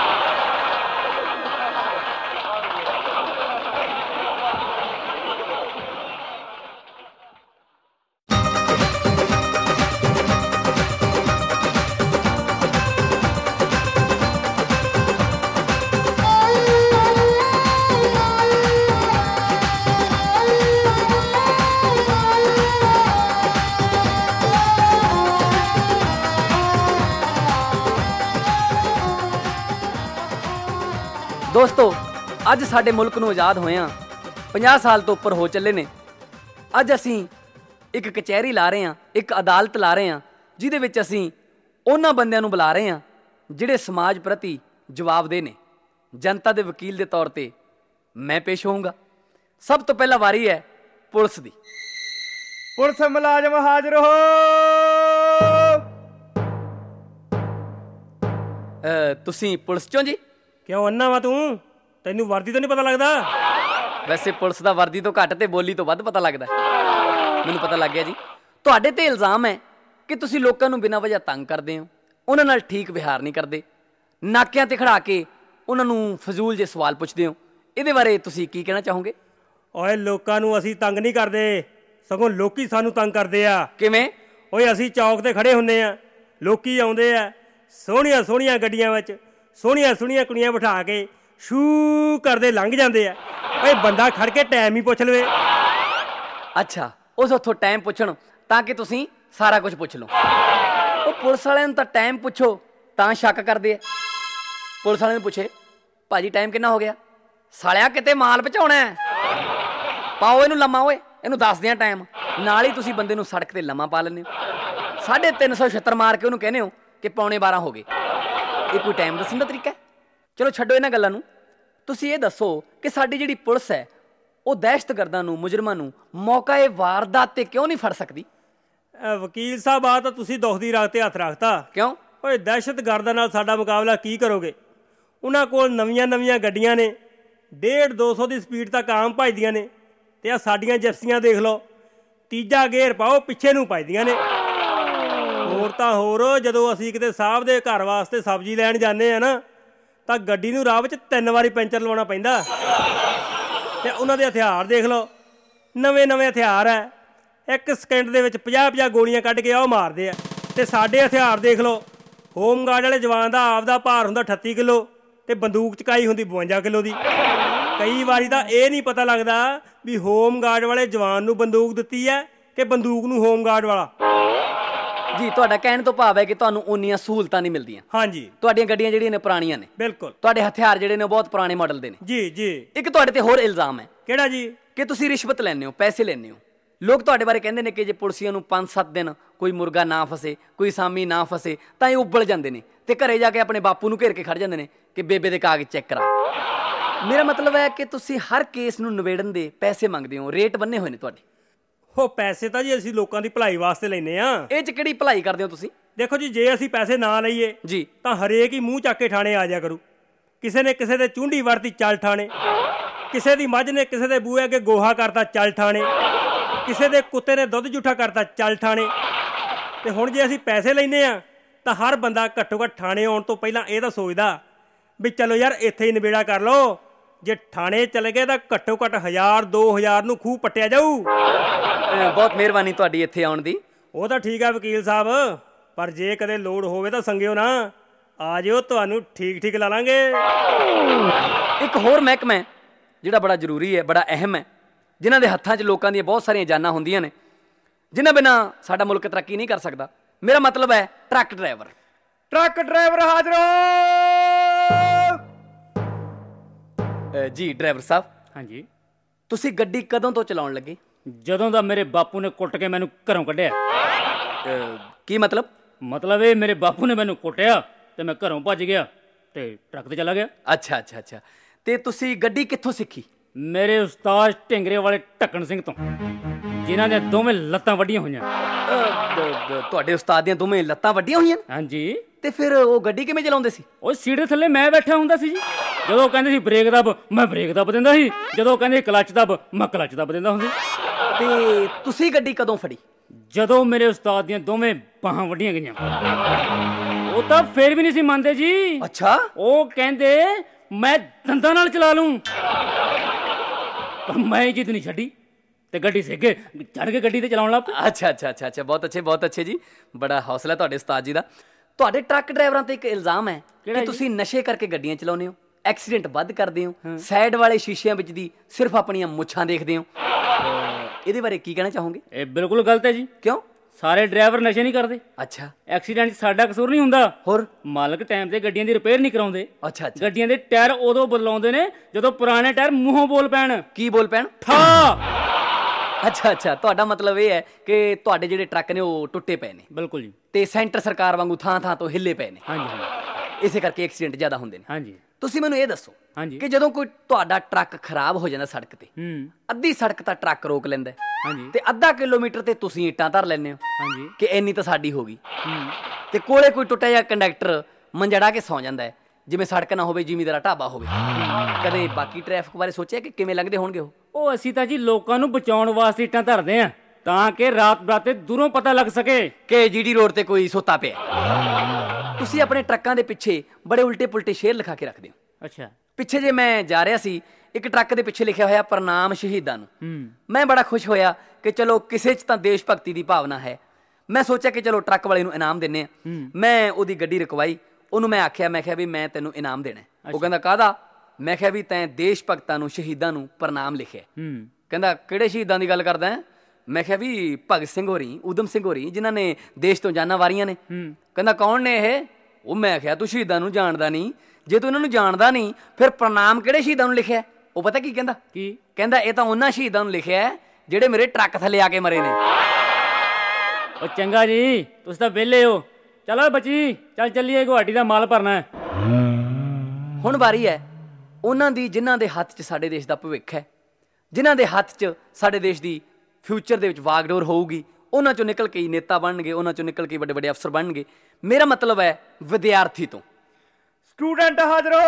ਦੋਸਤੋ ਅੱਜ ਸਾਡੇ ਮੁਲਕ ਨੂੰ ਆਜ਼ਾਦ ਹੋਇਆਂ ਪੰਜਾਹ ਸਾਲ ਤੋਂ ਉੱਪਰ ਹੋ ਚੱਲੇ ਨੇ। ਅੱਜ ਅਸੀਂ ਇੱਕ ਕਚਹਿਰੀ ਲਾ ਰਹੇ ਹਾਂ, ਇੱਕ ਅਦਾਲਤ ਲਾ ਰਹੇ ਹਾਂ, ਜਿਹਦੇ ਵਿੱਚ ਅਸੀਂ ਉਹਨਾਂ ਬੰਦਿਆਂ ਨੂੰ ਬੁਲਾ ਰਹੇ ਹਾਂ ਜਿਹੜੇ ਸਮਾਜ ਪ੍ਰਤੀ ਜਵਾਬਦੇਹ ਨੇ। ਜਨਤਾ ਦੇ ਵਕੀਲ ਦੇ ਤੌਰ ਤੇ ਮੈਂ ਪੇਸ਼ ਹੋਊਂਗਾ। ਸਭ ਤੋਂ ਪਹਿਲਾਂ ਵਾਰੀ ਹੈ ਪੁਲਿਸ ਦੀ। ਪੁਲਿਸ ਮੁਲਾਜ਼ਮ ਹਾਜ਼ਰ ਹੋ। ਤੁਸੀਂ ਪੁਲਿਸ ਚੋਂ ਜੀ? ਕਿਉਂ ਅੰਨਾ ਵਾ ਤੂੰ? ਤੈਨੂੰ ਵਰਦੀ ਤੋਂ ਨਹੀਂ ਪਤਾ ਲੱਗਦਾ? ਵੈਸੇ ਪੁਲਿਸ ਦਾ ਵਰਦੀ ਤੋਂ ਘੱਟ ਤੇ ਬੋਲੀ ਤੋਂ ਵੱਧ ਪਤਾ ਲੱਗਦਾ। ਮੈਨੂੰ ਪਤਾ ਲੱਗ ਗਿਆ ਜੀ। ਤੁਹਾਡੇ ਤੇ ਇਲਜ਼ਾਮ ਹੈ ਕਿ ਤੁਸੀਂ ਲੋਕਾਂ ਨੂੰ ਬਿਨਾਂ ਵਜ੍ਹਾ ਤੰਗ ਕਰਦੇ ਹੋ, ਉਹਨਾਂ ਨਾਲ ਠੀਕ ਵਿਹਾਰ ਨਹੀਂ ਕਰਦੇ, ਨਾਕਿਆਂ ਤੇ ਖੜਾ ਕੇ ਉਹਨਾਂ ਨੂੰ ਫਜ਼ੂਲ ਜਿਹੇ ਸਵਾਲ ਪੁੱਛਦੇ ਹੋ। ਇਹਦੇ ਬਾਰੇ ਤੁਸੀਂ ਕੀ ਕਹਿਣਾ ਚਾਹੋਗੇ? ਓਏ ਲੋਕਾਂ ਨੂੰ ਅਸੀਂ ਤੰਗ ਨਹੀਂ ਕਰਦੇ, ਸਗੋਂ ਲੋਕੀ ਸਾਨੂੰ ਤੰਗ ਕਰਦੇ ਆ। ਕਿਵੇਂ? ਓਏ ਅਸੀਂ ਚੌਕ ਤੇ ਖੜੇ ਹੁੰਦੇ ਆ, ਲੋਕੀ ਆਉਂਦੇ ਆ ਸੋਹਣੀਆਂ ਸੋਹਣੀਆਂ ਗੱਡੀਆਂ ਵਿੱਚ, ਸੋਹਣੀਆਂ ਸੋਹਣੀਆਂ ਕੁੜੀਆਂ ਬਿਠਾ ਕੇ ਸ਼ੂ ਕਰਦੇ ਲੰਘ ਜਾਂਦੇ ਆ। ਓਏ ਬੰਦਾ ਖੜ ਕੇ ਟਾਈਮ ਹੀ ਪੁੱਛ ਲਵੇ। ਅੱਛਾ, ਉਸ ਉੱਥੋਂ ਟਾਈਮ ਪੁੱਛਣ ਤਾਂ ਕਿ ਤੁਸੀਂ ਸਾਰਾ ਕੁਝ ਪੁੱਛ ਲਓ। ਉਹ ਪੁਲਿਸ ਵਾਲਿਆਂ ਨੂੰ ਤਾਂ ਟਾਈਮ ਪੁੱਛੋ ਤਾਂ ਸ਼ੱਕ ਕਰਦੇ ਆ। ਪੁਲਿਸ ਵਾਲੇ ਨੂੰ ਪੁੱਛੇ ਭਾਜੀ ਟਾਈਮ ਕਿੰਨਾ ਹੋ ਗਿਆ, ਸਾਲਿਆ ਕਿਤੇ ਮਾਲ ਪਹੁੰਚਾਉਣਾ ਹੈ, ਪਾਓ ਇਹਨੂੰ ਲੰਮਾ, ਓਏ ਇਹਨੂੰ ਦੱਸਦੇ ਆ ਟਾਈਮ। ਨਾਲ ਹੀ ਤੁਸੀਂ ਬੰਦੇ ਨੂੰ ਸੜਕ ਤੇ ਲੰਮਾ ਪਾ ਲੈਂਦੇ ਹੋ, ਸਾਢੇ ਤਿੰਨ ਸੌ ਛਿੱਤਰ ਮਾਰ ਕੇ ਉਹਨੂੰ ਕਹਿੰਦੇ ਹੋ ਕਿ ਪੌਣੇ ਬਾਰਾਂ ਹੋ ਗਏ। ਇਹ ਕੋਈ ਟਾਈਮ ਦੱਸਣ ਦਾ ਤਰੀਕਾ ਹੈ? ਚਲੋ ਛੱਡੋ ਇਹਨਾਂ ਗੱਲਾਂ ਨੂੰ, ਤੁਸੀਂ ਇਹ ਦੱਸੋ ਕਿ ਸਾਡੀ ਜਿਹੜੀ ਪੁਲਿਸ ਹੈ ਉਹ ਦਹਿਸ਼ਤਗਰਦਾਂ ਨੂੰ, ਮੁਜਰਮਾਂ ਨੂੰ ਮੌਕਾ ਇਹ ਵਾਰਦਾਤ ਤੇ ਕਿਉਂ ਨਹੀਂ ਫੜ ਸਕਦੀ? ਵਕੀਲ ਸਾਹਿਬ, ਆ ਤਾਂ ਤੁਸੀਂ ਦੁੱਖ ਦੀ ਰਾਗ ਤੇ ਹੱਥ ਰੱਖਤਾ। ਕਿਉਂ? ਓਏ ਦਹਿਸ਼ਤਗਰਦਾਂ ਨਾਲ ਸਾਡਾ ਮੁਕਾਬਲਾ ਕੀ ਕਰੋਗੇ? ਉਹਨਾਂ ਕੋਲ ਨਵੀਆਂ ਨਵੀਆਂ ਗੱਡੀਆਂ ਨੇ, ਡੇਢ ਦੋ ਸੌ ਦੀ ਸਪੀਡ ਤੱਕ ਆਮ ਭੱਜਦੀਆਂ ਨੇ, ਤੇ ਆ ਸਾਡੀਆਂ ਜਿਪਸੀਆਂ ਦੇਖ ਲਓ, ਤੀਜਾ ਗੇਅਰ ਪਾਓ ਪਿੱਛੇ ਨੂੰ ਭੱਜਦੀਆਂ ਨੇ। ਹੋਰ ਤਾਂ ਹੋਰ, ਜਦੋਂ ਅਸੀਂ ਕਿਤੇ ਸਾਹਿਬ ਦੇ ਘਰ ਵਾਸਤੇ ਸਬਜ਼ੀ ਲੈਣ ਜਾਂਦੇ ਆ ਨਾ, ਤਾਂ ਗੱਡੀ ਨੂੰ ਰਾਹ ਵਿੱਚ ਤਿੰਨ ਵਾਰੀ ਪੈਂਚਰ ਲਵਾਉਣਾ ਪੈਂਦਾ। ਤੇ ਉਹਨਾਂ ਦੇ ਹਥਿਆਰ ਦੇਖ ਲਓ, ਨਵੇਂ ਨਵੇਂ ਹਥਿਆਰ ਹੈ, ਇੱਕ ਸਕਿੰਟ ਦੇ ਵਿੱਚ ਪੰਜਾਹ ਪੰਜਾਹ ਗੋਲੀਆਂ ਕੱਢ ਕੇ ਉਹ ਮਾਰਦੇ ਆ। ਤੇ ਸਾਡੇ ਹਥਿਆਰ ਦੇਖ ਲਓ, ਹੋਮਗਾਰਡ ਵਾਲੇ ਜਵਾਨ ਦਾ ਆਪਦਾ ਭਾਰ ਹੁੰਦਾ ਅਠੱਤੀ ਕਿਲੋ ਤੇ ਬੰਦੂਕ ਚਕਾਈ ਹੁੰਦੀ ਬਵੰਜਾ ਕਿਲੋ ਦੀ। ਕਈ ਵਾਰੀ ਤਾਂ ਇਹ ਨਹੀਂ ਪਤਾ ਲੱਗਦਾ ਵੀ ਹੋਮਗਾਰਡ ਵਾਲੇ ਜਵਾਨ ਨੂੰ ਬੰਦੂਕ ਦਿੱਤੀ ਹੈ ਕਿ ਬੰਦੂਕ ਨੂੰ ਹੋਮਗਾਰਡ ਵਾਲਾ। ਜੀ ਤੁਹਾਡਾ ਕਹਿਣ ਤੋਂ ਭਾਵ ਹੈ ਕਿ ਤੁਹਾਨੂੰ ਉਨੀਆਂ ਸਹੂਲਤਾਂ ਨਹੀਂ ਮਿਲਦੀਆਂ। ਹਾਂਜੀ, ਤੁਹਾਡੀਆਂ ਗੱਡੀਆਂ ਜਿਹੜੀਆਂ ਨੇ ਪੁਰਾਣੀਆਂ ਨੇ। ਬਿਲਕੁਲ। ਤੁਹਾਡੇ ਹਥਿਆਰ ਜਿਹੜੇ ਨੇ ਉਹ ਬਹੁਤ ਪੁਰਾਣੇ ਮਾਡਲ ਦੇ ਨੇ। ਜੀ ਜੀ। ਇੱਕ ਤੁਹਾਡੇ ਤੇ ਹੋਰ ਇਲਜ਼ਾਮ ਹੈ। ਕਿਹੜਾ ਜੀ? ਕਿ ਤੁਸੀਂ ਰਿਸ਼ਵਤ ਲੈਂਦੇ ਹੋ, ਪੈਸੇ ਲੈਂਦੇ ਹੋ। ਲੋਕ ਤੁਹਾਡੇ ਬਾਰੇ ਕਹਿੰਦੇ ਨੇ ਕਿ ਜੇ ਪੁਲਿਸੀਆਂ ਨੂੰ ਪੰਜ ਸੱਤ ਦਿਨ ਕੋਈ ਮੁਰਗਾ ਨਾ ਫਸੇ, ਕੋਈ ਸਾਮੀ ਨਾ ਫਸੇ, ਤਾਂ ਇਹ ਉੱਬਲ ਜਾਂਦੇ ਨੇ ਤੇ ਘਰੇ ਜਾ ਕੇ ਆਪਣੇ ਬਾਪੂ ਨੂੰ ਘੇਰ ਕੇ ਖੜ ਜਾਂਦੇ ਨੇ ਕਿ ਬੇਬੇ ਦੇ ਕਾਗਜ਼ ਚੈੱਕ ਕਰਾ। ਮੇਰਾ ਮਤਲਬ ਹੈ ਕਿ ਤੁਸੀਂ ਹਰ ਕੇਸ ਨੂੰ ਨਿਬੇੜਨ ਦੇ ਪੈਸੇ ਮੰਗਦੇ ਹੋ, ਰੇਟ ਬੰਨੇ ਹੋਏ ਨੇ ਤੁਹਾਡੇ। ਉਹ ਪੈਸੇ ਤਾਂ ਜੀ ਅਸੀਂ ਲੋਕਾਂ ਦੀ ਭਲਾਈ ਵਾਸਤੇ ਲੈਂਦੇ ਆ। ਇਹ 'ਚ ਕਿਹੜੀ ਭਲਾਈ ਕਰਦੇ ਹੋ ਤੁਸੀਂ? ਦੇਖੋ ਜੀ, ਜੇ ਅਸੀਂ ਪੈਸੇ ਨਾ ਲਈਏ ਜੀ ਤਾਂ ਹਰੇਕ ਹੀ ਮੂੰਹ ਚੱਕ ਕੇ ਥਾਣੇ ਆ ਜਾ ਕਰੂ। ਕਿਸੇ ਨੇ ਕਿਸੇ ਦੇ ਚੁੰਡੀ ਵਰਤੀ, ਚੱਲ ਥਾਣੇ। ਕਿਸੇ ਦੀ ਮੱਝ ਨੇ ਕਿਸੇ ਦੇ ਬੂਹੇ ਅੱਗੇ ਗੋਹਾ ਕਰਤਾ, ਚੱਲ ਥਾਣੇ। ਕਿਸੇ ਦੇ ਕੁੱਤੇ ਨੇ ਦੁੱਧ ਜੂਠਾ ਕਰਤਾ, ਚੱਲ ਥਾਣੇ। ਤੇ ਹੁਣ ਜੇ ਅਸੀਂ ਪੈਸੇ ਲੈਂਦੇ ਆ ਤਾਂ ਹਰ ਬੰਦਾ ਘੱਟੋ ਘੱਟ ਥਾਣੇ ਆਉਣ ਤੋਂ ਪਹਿਲਾਂ ਇਹ ਤਾਂ ਸੋਚਦਾ ਵੀ ਚਲੋ ਯਾਰ ਇੱਥੇ ਹੀ ਨਿਬੇੜਾ ਕਰ ਲਓ। ਜੇ ਥਾਣੇ ਚਲੇ ਗਏ ਤਾਂ ਘੱਟੋ ਘੱਟ ਹਜ਼ਾਰ ਦੋ ਹਜ਼ਾਰ ਨੂੰ ਖੂਹ ਪੱਟਿਆ ਜਾਊ। ਬਹੁਤ ਮਿਹਰਬਾਨੀ ਤੁਹਾਡੀ ਇੱਥੇ ਆਉਣ ਦੀ। ਉਹ ਤਾਂ ਠੀਕ ਆ ਵਕੀਲ ਸਾਹਿਬ, ਪਰ ਜੇ ਕਦੇ ਲੋੜ ਹੋਵੇ ਤਾਂ ਸੰਗਿਓ ਨਾ, ਆ ਜਿਓ, ਤੁਹਾਨੂੰ ਠੀਕ ਠੀਕ ਲਾ ਲਾਂਗੇ। ਇੱਕ ਹੋਰ ਮਹਿਕਮਾ ਹੈ ਜਿਹੜਾ ਬੜਾ ਜ਼ਰੂਰੀ ਹੈ, ਬੜਾ ਅਹਿਮ ਹੈ, ਜਿਨ੍ਹਾਂ ਦੇ ਹੱਥਾਂ 'ਚ ਲੋਕਾਂ ਦੀਆਂ ਬਹੁਤ ਸਾਰੀਆਂ ਜਾਨਾਂ ਹੁੰਦੀਆਂ ਨੇ, ਜਿਨ੍ਹਾਂ ਬਿਨਾਂ ਸਾਡਾ ਮੁਲਕ ਤਰੱਕੀ ਨਹੀਂ ਕਰ ਸਕਦਾ। ਮੇਰਾ ਮਤਲਬ ਹੈ ਟਰੱਕ ਡਰਾਈਵਰ। ਟਰੱਕ ਡਰਾਈਵਰ ਹਾਜ਼ਰੋ। ਜੀ ਡਰਾਈਵਰ ਸਾਹਿਬ। ਹਾਂਜੀ। ਤੁਸੀਂ ਗੱਡੀ ਕਦੋਂ ਤੋਂ ਚਲਾਉਣ ਲੱਗੇ? ਜਦੋਂ ਦਾ ਮੇਰੇ ਬਾਪੂ ਨੇ ਕੁੱਟ ਕੇ ਮੈਨੂੰ ਘਰੋਂ ਕੱਢਿਆ। ਕੀ ਮਤਲਬ? ਮਤਲਬ ਇਹ ਮੇਰੇ ਬਾਪੂ ਨੇ ਮੈਨੂੰ ਕੁੱਟਿਆ ਤੇ ਮੈਂ ਘਰੋਂ ਭੱਜ ਗਿਆ ਤੇ ਟਰੱਕ ਤੇ ਚਲਾ ਗਿਆ। ਅੱਛਾ ਅੱਛਾ ਅੱਛਾ। ਤੇ ਤੁਸੀਂ ਗੱਡੀ ਕਿੱਥੋਂ ਸਿੱਖੀ? ਮੇਰੇ ਉਸਤਾਦ ਢਿੰਗਰੇ ਵਾਲੇ ਢੱਕਣ ਸਿੰਘ ਤੋਂ, ਜਿਨ੍ਹਾਂ ਦੀਆਂ ਦੋਵੇਂ ਲੱਤਾਂ ਵੱਡੀਆਂ ਹੋਈਆਂ। ਤੁਹਾਡੇ ਉਸਤਾਦ ਦੀਆਂ ਦੋਵੇਂ ਲੱਤਾਂ ਵੱਡੀਆਂ ਹੋਈਆਂ? ਹਾਂਜੀ। ਤੇ ਫਿਰ ਉਹ ਗੱਡੀ ਕਿਵੇਂ ਚਲਾਉਂਦੇ ਸੀ? ਉਹ ਸੀਟ ਦੇ ਥੱਲੇ ਮੈਂ ਬੈਠਾ ਹੁੰਦਾ ਸੀ ਜੀ। ਜਦੋਂ ਕਹਿੰਦੇ ਸੀ ਬ੍ਰੇਕ ਦੱਬ, ਮੈਂ ਬ੍ਰੇਕ ਦੱਬ ਦਿੰਦਾ ਸੀ। ਜਦੋਂ ਕਹਿੰਦੇ ਕਲੱਚ ਦੱਬ, ਮੈਂ ਕਲੱਚ ਦੱਬ ਦਿੰਦਾ ਹੁੰਦਾ। ਤੇ ਤੁਸੀਂ ਗੱਡੀ ਕਦੋਂ ਫੜੀ? ਜਦੋਂ ਮੇਰੇ ਉਸਤਾਦ ਦੀਆਂ ਦੋਵੇਂ ਬਾਹਾਂ ਵੱਡੀਆਂ ਗਈਆਂ। ਉਹ ਤਾਂ ਫੇਰ ਵੀ ਨਹੀਂ ਸੀ ਮੰਨਦੇ ਜੀ। ਅੱਛਾ। ਉਹ ਕਹਿੰਦੇ ਮੈਂ ਦੰਦਾਂ ਨਾਲ ਚਲਾ ਲੂੰ। ਪਰ ਮੈਂ ਜਿੱਦ ਨਹੀਂ ਛੱਡੀ ਤੇ ਗੱਡੀ ਸਿੱਖ ਕੇ ਚੜ੍ਹ ਕੇ ਗੱਡੀ ਤੇ ਚਲਾਉਣ ਲੱਗ ਪਿਆ। ਅੱਛਾ ਅੱਛਾ ਅੱਛਾ ਅੱਛਾ। ਬਹੁਤ ਅੱਛੇ ਬਹੁਤ ਅੱਛੇ ਜੀ। ਬੜਾ ਹੌਸਲਾ ਤੁਹਾਡੇ ਉਸਤਾਦ ਜੀ ਦਾ। ਤੁਹਾਡੇ ਟਰੱਕ ਡਰਾਈਵਰਾਂ ਤੇ ਇੱਕ ਇਲਜ਼ਾਮ ਹੈ ਕਿ ਤੁਸੀਂ ਨਸ਼ੇ ਕਰਕੇ ਗੱਡੀਆਂ ਚਲਾਉਂਦੇ ਹੋ, ਐਕਸੀਡੈਂਟ ਵੱਧ ਕਰਦੇ ਹੋ, ਸਾਈਡ ਵਾਲੇ ਸ਼ੀਸ਼ਿਆਂ ਵਿੱਚ ਦੀ ਸਿਰਫ ਆਪਣੀਆਂ ਮੁੱਛਾਂ ਦੇਖਦੇ ਹੋ। ਇਹਦੇ ਬਾਰੇ ਕੀ ਕਹਿਣਾ ਚਾਹੋਗੇ? ਇਹ ਬਿਲਕੁਲ ਗਲਤ ਹੈ ਜੀ। ਕਿਉਂ? ਸਾਰੇ ਡਰਾਈਵਰ ਨਸ਼ੇ ਨਹੀਂ ਕਰਦੇ। ਅੱਛਾ। ਐਕਸੀਡੈਂਟ ਸਾਡਾ ਕਸੂਰ ਨਹੀਂ ਹੁੰਦਾ। ਹੋਰ? ਮਾਲਕ ਟਾਈਮ ਤੇ ਗੱਡੀਆਂ ਦੀ ਰਿਪੇਅਰ ਨਹੀਂ ਕਰਾਉਂਦੇ। ਅੱਛਾ ਅੱਛਾ। ਗੱਡੀਆਂ ਦੇ ਟਾਇਰ ਉਦੋਂ ਬਦਲਾਉਂਦੇ ਨੇ ਜਦੋਂ ਪੁਰਾਣੇ ਟਾਇਰ ਮੂੰਹੋਂ ਬੋਲ ਪੈਣ। ਕੀ ਬੋਲ ਪੈਣ? ਠਾ। ਅੱਛਾ ਅੱਛਾ। ਤੁਹਾਡਾ ਮਤਲਬ ਇਹ ਹੈ ਕਿ ਤੁਹਾਡੇ ਜਿਹੜੇ ਟਰੱਕ ਨੇ ਉਹ ਟੁੱਟੇ ਪਏ ਨੇ। ਬਿਲਕੁਲ ਜੀ। ਤੇ ਸੈਂਟਰ ਸਰਕਾਰ ਵਾਂਗੂ ਥਾਂ ਥਾਂ ਤੋਂ ਹਿੱਲੇ ਪਏ ਨੇ। ਹਾਂਜੀ ਹਾਂਜੀ। ਇਸੇ ਕਰਕੇ ਐਕਸੀਡੈਂਟ ਜ਼ਿਆਦਾ ਹੁੰਦੇ ਨੇ। ਹਾਂਜੀ। ਤੁਸੀਂ ਮੈਨੂੰ ਇਹ ਦੱਸੋ ਹਾਂਜੀ ਕਿ ਜਦੋਂ ਕੋਈ ਤੁਹਾਡਾ ਟਰੱਕ ਖਰਾਬ ਹੋ ਜਾਂਦਾ ਸੜਕ ਤੇ, ਹੂੰ, ਅੱਧੀ ਸੜਕ ਤਾਂ ਟਰੱਕ ਰੋਕ ਲੈਂਦਾ ਹਾਂਜੀ, ਤੇ ਅੱਧਾ ਕਿਲੋਮੀਟਰ ਤੇ ਤੁਸੀਂ ਇੱਟਾਂ ਧਰ ਲੈਂਦੇ ਹੋ ਹਾਂਜੀ, ਕਿ ਇੰਨੀ ਤਾਂ ਸਾਡੀ ਹੋ ਗਈ। ਹੂੰ, ਤੇ ਕੋਲੇ ਕੋਈ ਟੁੱਟਿਆ ਜਿਹਾ ਕੰਡਕਟਰ ਮੰਜੜਾ ਕੇ ਸੌਂ ਜਾਂਦਾ ਹੈ, ਜਿਵੇਂ ਸੜਕ ਨਾ ਹੋਵੇ, ਜ਼ਿਮੀਂਦਾਰਾ ਢਾਬਾ ਹੋਵੇ। ਕਦੇ ਬਾਕੀ ਟ੍ਰੈਫਿਕ ਬਾਰੇ ਸੋਚਿਆ ਕਿ ਕਿਵੇਂ ਲੰਘਦੇ ਹੋਣਗੇ ਉਹ? ਉਹ ਅਸੀਂ ਤਾਂ ਜੀ ਲੋਕਾਂ ਨੂੰ ਬਚਾਉਣ ਵਾਸਤੇ ਇੱਟਾਂ ਧਰਦੇ ਆ ਤਾਂ ਕਿ ਰਾਤ ਬਰਾਤੇ ਦੂਰੋਂ ਪਤਾ ਲੱਗ ਸਕੇ ਕਿ ਜੀਡੀ ਰੋਡ ਤੇ ਕੋਈ ਸੁੱਤਾ ਪਿਆ। ਤੁਸੀਂ ਆਪਣੇ ਟਰੱਕਾਂ ਦੇ ਪਿੱਛੇ ਬੜੇ ਉਲਟੇ ਪੁਲਟੇ ਸ਼ੇਰ ਲਿਖਾ ਕੇ ਰੱਖਦੇ ਹੋ। ਅੱਛਾ। ਪਿੱਛੇ ਜੇ ਮੈਂ ਜਾ ਰਿਹਾ ਸੀ, ਇੱਕ ਟਰੱਕ ਦੇ ਪਿੱਛੇ ਲਿਖਿਆ ਹੋਇਆ ਪ੍ਰਣਾਮ ਸ਼ਹੀਦਾਂ ਨੂੰ। ਹੂੰ, ਮੈਂ ਬੜਾ ਖੁਸ਼ ਹੋਇਆ ਕਿ ਚਲੋ ਕਿਸੇ 'ਚ ਤਾਂ ਦੇਸ਼ ਭਗਤੀ ਦੀ ਭਾਵਨਾ ਹੈ। ਮੈਂ ਸੋਚਿਆ ਕਿ ਚਲੋ ਟਰੱਕ ਵਾਲੇ ਨੂੰ ਇਨਾਮ ਦਿੰਦੇ ਆ। ਮੈਂ ਉਹਦੀ ਗੱਡੀ ਰੁਕਵਾਈ, ਉਹਨੂੰ ਮੈਂ ਆਖਿਆ, ਮੈਂ ਕਿਹਾ ਵੀ ਮੈਂ ਤੈਨੂੰ ਇਨਾਮ ਦੇਣਾ। ਉਹ ਕਹਿੰਦਾ ਕਾਹਦਾ? ਮੈਂ ਕਿਹਾ ਵੀ ਤੈਂ ਦੇਸ਼ ਭਗਤਾਂ ਨੂੰ, ਸ਼ਹੀਦਾਂ ਨੂੰ ਪ੍ਰਣਾਮ ਲਿਖਿਆ। ਹੂੰ, ਕਹਿੰਦਾ ਕਿਹੜੇ ਸ਼ਹੀਦਾਂ ਦੀ ਗੱਲ ਕਰਦਾ? ਮੈਂ ਕਿਹਾ ਵੀ ਭਗਤ ਸਿੰਘ ਹੋਰੀ, ਊਧਮ ਸਿੰਘ ਹੋਰੀ, ਜਿਨ੍ਹਾਂ ਨੇ ਦੇਸ਼ ਤੋਂ ਜਾਨਾਂ ਵਾਰੀਆਂ ਨੇ। ਕਹਿੰਦਾ ਕੌਣ ਨੇ ਇਹ? ਉਹ ਮੈਂ ਕਿਹਾ ਤੂੰ ਸ਼ਹੀਦਾਂ ਨੂੰ ਜਾਣਦਾ ਨਹੀਂ, ਜੇ ਤੂੰ ਇਹਨਾਂ ਨੂੰ ਜਾਣਦਾ ਨਹੀਂ ਫਿਰ ਪ੍ਰਣਾਮ ਕਿਹੜੇ ਸ਼ਹੀਦਾਂ ਨੂੰ ਲਿਖਿਆ? ਉਹ ਪਤਾ ਕੀ ਕਹਿੰਦਾ? ਕੀ ਕਹਿੰਦਾ ਇਹ ਤਾਂ ਉਹਨਾਂ ਸ਼ਹੀਦਾਂ ਨੂੰ ਲਿਖਿਆ ਜਿਹੜੇ ਮੇਰੇ ਟਰੱਕ ਥੱਲੇ ਆ ਕੇ ਮਰੇ ਨੇ। ਉਹ ਚੰਗਾ ਜੀ, ਤੁਸੀਂ ਤਾਂ ਵਿਹਲੇ ਹੋ। ਚਲੋ ਬੱਚੀ, ਚੱਲ ਚੱਲੀਏ, ਗੁਹਾਟੀ ਦਾ ਮਾਲ ਭਰਨਾ ਹੈ। ਹੁਣ ਵਾਰੀ ਹੈ ਉਹਨਾਂ ਦੀ ਜਿਨ੍ਹਾਂ ਦੇ ਹੱਥ 'ਚ ਸਾਡੇ ਦੇਸ਼ ਦਾ ਭਵਿੱਖ ਹੈ, ਜਿਨ੍ਹਾਂ ਦੇ ਹੱਥ 'ਚ ਸਾਡੇ ਦੇਸ਼ ਦੀ ਫਿਊਚਰ ਦੇ ਵਿੱਚ ਵਾਗਡੋਰ ਹੋਊਗੀ। ਉਹਨਾਂ 'ਚੋਂ ਨਿਕਲ ਕੇ ਹੀ ਨੇਤਾ ਬਣਨਗੇ, ਉਹਨਾਂ 'ਚੋਂ ਨਿਕਲ ਕੇ ਵੱਡੇ ਵੱਡੇ ਅਫਸਰ ਬਣਨਗੇ। ਮੇਰਾ ਮਤਲਬ ਹੈ ਵਿਦਿਆਰਥੀ ਤੋਂ। ਸਟੂਡੈਂਟ ਹਾਜ਼ਰੋ।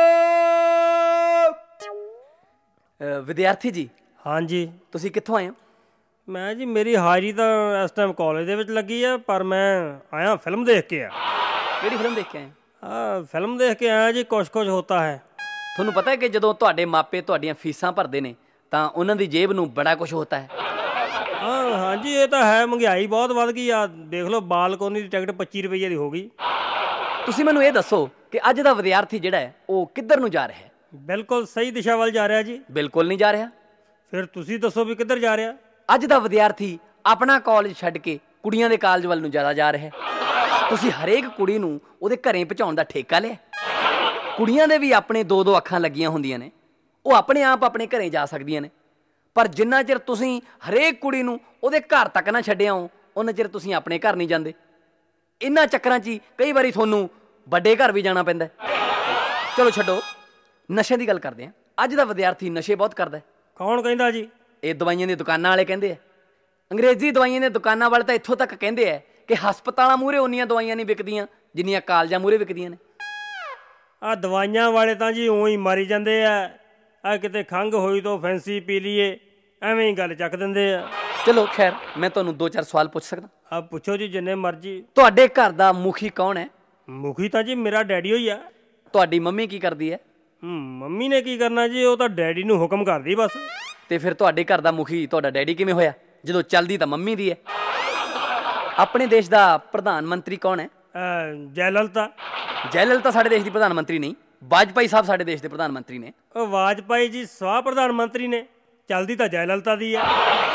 ਅ, ਵਿਦਿਆਰਥੀ ਜੀ, ਹਾਂਜੀ, ਤੁਸੀਂ ਕਿੱਥੋਂ ਆਏ ਹੋ? ਮੈਂ ਜੀ ਮੇਰੀ ਹਾਜ਼ਰੀ ਤਾਂ ਇਸ ਟਾਈਮ ਕਾਲਜ ਦੇ ਵਿੱਚ ਲੱਗੀ ਆ, ਪਰ ਮੈਂ ਆਇਆ ਫਿਲਮ ਦੇਖ ਕੇ ਆ। ਕਿਹੜੀ ਫਿਲਮ ਦੇਖ ਕੇ ਆਏ? ਆ ਫਿਲਮ ਦੇਖ ਕੇ ਆਇਆ ਜੀ, ਕੁਛ ਕੁਛ ਹੋਤਾ ਹੈ। ਤੁਹਾਨੂੰ ਪਤਾ ਹੈ ਕਿ ਜਦੋਂ ਤੁਹਾਡੇ ਮਾਪੇ ਤੁਹਾਡੀਆਂ ਫੀਸਾਂ ਭਰਦੇ ਨੇ ਤਾਂ ਉਹਨਾਂ ਦੀ ਜੇਬ ਨੂੰ ਬੜਾ ਕੁਝ ਹੁੰਦਾ ਹੈ। ਹਾਂ ਹਾਂਜੀ, ਇਹ ਤਾਂ ਹੈ, ਮਹਿੰਗਾਈ ਬਹੁਤ ਵੱਧ ਗਈ ਆ। ਦੇਖ ਲਓ, ਬਾਲਕੋਨੀ ਦੀ ਟਿਕਟ ਪੱਚੀ ਰੁਪਈਏ ਦੀ ਹੋ ਗਈ। ਤੁਸੀਂ ਮੈਨੂੰ ਇਹ ਦੱਸੋ ਕਿ ਅੱਜ ਦਾ ਵਿਦਿਆਰਥੀ ਜਿਹੜਾ ਹੈ ਉਹ ਕਿੱਧਰ ਨੂੰ ਜਾ ਰਿਹਾ ਹੈ? ਬਿਲਕੁਲ ਸਹੀ ਦਿਸ਼ਾ ਵੱਲ ਜਾ ਰਿਹਾ ਜੀ। ਬਿਲਕੁਲ ਨਹੀਂ ਜਾ ਰਿਹਾ। ਫਿਰ ਤੁਸੀਂ ਦੱਸੋ ਵੀ ਕਿੱਧਰ ਜਾ ਰਿਹਾ? ਅੱਜ ਦਾ ਵਿਦਿਆਰਥੀ ਆਪਣਾ ਕਾਲਜ ਛੱਡ ਕੇ ਕੁੜੀਆਂ ਦੇ ਕਾਲਜ ਵੱਲ ਨੂੰ ਜ਼ਿਆਦਾ ਜਾ ਰਿਹਾ ਹੈ। ਤੁਸੀਂ ਹਰੇਕ ਕੁੜੀ ਨੂੰ ਉਹਦੇ ਘਰੇ ਪਹੁੰਚਾਉਣ ਦਾ ਠੇਕਾ ਲਿਆ। ਕੁੜੀਆਂ ਦੇ ਵੀ ਆਪਣੇ ਦੋ ਦੋ ਅੱਖਾਂ ਲੱਗੀਆਂ ਹੁੰਦੀਆਂ ਨੇ, ਉਹ ਆਪਣੇ ਆਪ ਆਪਣੇ ਘਰੇ ਜਾ ਸਕਦੀਆਂ ਨੇ। ਪਰ ਜਿੰਨਾ ਚਿਰ ਤੁਸੀਂ ਹਰੇਕ ਕੁੜੀ ਨੂੰ ਉਹਦੇ ਘਰ ਤੱਕ ਨਾ ਛੱਡਿਆ ਹੋ, ਉਹਨਾਂ ਚਿਰ ਤੁਸੀਂ ਆਪਣੇ ਘਰ ਨਹੀਂ ਜਾਂਦੇ। ਇਹਨਾਂ ਚੱਕਰਾਂ 'ਚ ਹੀ ਕਈ ਵਾਰੀ ਤੁਹਾਨੂੰ ਵੱਡੇ ਘਰ ਵੀ ਜਾਣਾ ਪੈਂਦਾ। ਚਲੋ ਛੱਡੋ, ਨਸ਼ੇ ਦੀ ਗੱਲ ਕਰਦੇ ਹਾਂ। ਅੱਜ ਦਾ ਵਿਦਿਆਰਥੀ ਨਸ਼ੇ ਬਹੁਤ ਕਰਦਾ ਹੈ। ਕੌਣ ਕਹਿੰਦਾ ਜੀ? ਇਹ ਦਵਾਈਆਂ ਦੀਆਂ ਦੁਕਾਨਾਂ ਵਾਲੇ ਕਹਿੰਦੇ ਆ। ਅੰਗਰੇਜ਼ੀ ਦਵਾਈਆਂ ਦੀਆਂ ਦੁਕਾਨਾਂ ਵਾਲੇ ਤਾਂ ਇੱਥੋਂ ਤੱਕ ਕਹਿੰਦੇ ਆ ਕਿ ਹਸਪਤਾਲਾਂ ਮੂਹਰੇ ਉਨੀਆਂ ਦਵਾਈਆਂ ਨਹੀਂ ਵਿਕਦੀਆਂ ਜਿੰਨੀਆਂ ਕਾਲਜਾਂ ਮੂਹਰੇ ਵਿਕਦੀਆਂ ਨੇ। ਆ ਦਵਾਈਆਂ ਵਾਲੇ ਤਾਂ ਜੀ ਊਂ ਹੀ ਮਾਰੀ ਜਾਂਦੇ ਆ। ਆ ਕਿਤੇ ਖੰਘ ਹੋਈ ਤਾਂ ਫੈਂਸੀ ਪੀ ਲਈਏ, ਐਵੇਂ ਹੀ ਗੱਲ ਚੱਕ ਦਿੰਦੇ ਆ। ਚਲੋ ਖੈਰ, ਮੈਂ ਤੁਹਾਨੂੰ ਦੋ ਚਾਰ ਸਵਾਲ ਪੁੱਛ ਸਕਦਾ? ਆ ਪੁੱਛੋ ਜੀ, ਜਿੰਨੇ ਮਰਜ਼ੀ। ਤੁਹਾਡੇ ਘਰ ਦਾ ਮੁਖੀ ਕੌਣ ਹੈ? ਮੁਖੀ ਤਾਂ ਜੀ ਮੇਰਾ ਡੈਡੀ ਹੋਈ ਆ। ਤੁਹਾਡੀ ਮੰਮੀ ਕੀ ਕਰਦੀ ਹੈ? ਹੂੰ, ਮੰਮੀ ਨੇ ਕੀ ਕਰਨਾ ਜੀ, ਉਹ ਤਾਂ ਡੈਡੀ ਨੂੰ ਹੁਕਮ ਕਰਦੀ ਬਸ। ਤੇ ਫਿਰ ਤੁਹਾਡੇ ਘਰ ਦਾ ਮੁਖੀ ਤੁਹਾਡਾ ਡੈਡੀ ਕਿਵੇਂ ਹੋਇਆ, ਜਦੋਂ ਚੱਲਦੀ ਤਾਂ ਮੰਮੀ ਦੀ ਹੈ? ਆਪਣੇ ਦੇਸ਼ ਦਾ ਪ੍ਰਧਾਨ ਮੰਤਰੀ ਕੌਣ ਹੈ? ਜੈ ਲਲਿਤਾ। ਜੈ ਲਲਿਤਾ ਸਾਡੇ ਦੇਸ਼ ਦੀ ਪ੍ਰਧਾਨ ਮੰਤਰੀ ਨਹੀਂ, ਵਾਜਪਾਈ ਸਾਹਿਬ ਸਾਡੇ ਦੇਸ਼ ਦੇ ਪ੍ਰਧਾਨ ਮੰਤਰੀ ਨੇ। ਉਹ ਵਾਜਪਾਈ ਜੀ ਸਵਾ ਪ੍ਰਧਾਨ ਮੰਤਰੀ ਨੇ, ਚੱਲਦੀ ਤਾਂ ਜੈ ਲਲਿਤਾ ਦੀ ਆ।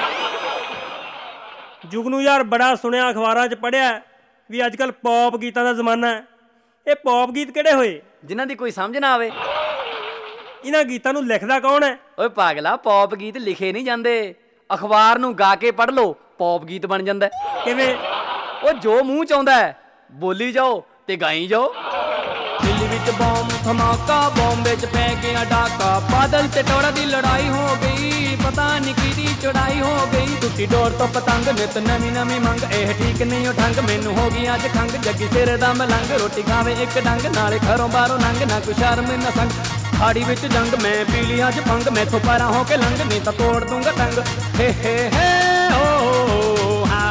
ਜੁਗਨੂ ਯਾਰ ਬੜਾ ਸੁਣਿਆ, ਅਖਬਾਰਾਂ 'ਚ ਪੜ੍ਹਿਆ ਵੀ ਅੱਜ ਕੱਲ੍ਹ ਪੌਪ ਗੀਤਾਂ ਦਾ ਜ਼ਮਾਨਾ ਹੈ। ਇਹ ਪੌਪ ਗੀਤ ਕਿਹੜੇ ਹੋਏ ਜਿਨ੍ਹਾਂ ਦੀ ਕੋਈ ਸਮਝ ਨਾ ਆਵੇ? ਇਹਨਾਂ ਗੀਤਾਂ ਨੂੰ ਲਿਖਦਾ ਕੌਣ ਹੈ? ਓਏ ਪਾਗਲਾ, ਪੌਪ ਗੀਤ ਲਿਖੇ ਨਹੀਂ ਜਾਂਦੇ, ਅਖਬਾਰ ਨੂੰ ਗਾ ਕੇ ਪੜ੍ਹ ਲਓ, ਪੌਪ ਗੀਤ ਬਣ ਜਾਂਦਾ। ਕਿਵੇਂ? ਉਹ ਜੋ ਮੂੰਹ 'ਚ ਆਉਂਦਾ ਹੈ ਬੋਲੀ ਜਾਓ ਤੇ ਗਾਈ ਜਾਓ। ਦਿੱਲੀ ਵਿੱਚ ਬੰਬ ਧਮਾਕਾ, ਬੰਬੇ 'ਚ ਪੈ ਗਿਆ ਡਾਕਾ, ਬਾਦਲ ਤੇ ਟੋੜਾ ਦੀ ਲੜਾਈ ਹੋ ਗਈ, ਪਤਾ ਨਹੀਂ ਕਿਹਦੀ ਚੜਾਈ ਹੋ ਗਈ। ਟੁੱਟੀ ਡੋਰ ਤੋਂ ਪਤੰਗ, ਨਿਤ ਨਵੀਂ ਨਵੀਂ ਮੰਗ, ਇਹ ਠੀਕ ਨਹੀਂ ਉਹ ਢੰਗ, ਮੈਨੂੰ ਹੋ ਗਈ ਅੱਜ ਖੰਗ, ਜੱਗੀ ਸਿਰ ਦਾ ਮਲੰਗ, ਰੋਟੀ ਖਾਵੇ ਇੱਕ ਡੰਗ, ਨਾਲੇ ਘਰੋਂ ਬਾਹਰੋਂ ਨੰਗ, ਨਾ ਕੋਈ ਸ਼ਰਮ ਨਾ ਸੰਗ, ਖਾੜੀ ਵਿੱਚ ਜੰਗ, ਮੈਂ ਪੀ ਲਈ ਅੱਜ ਭੰਗ, ਮੈਥੋਂ ਪਾਰਾਂ ਹੋ ਕੇ ਲੰਘ, ਨਹੀਂ ਤਾਂ ਤੋੜ ਦੂੰਗਾ ਟੰਗ। ਹੇ ਹੇ ਹੇ ਓ ਹਾ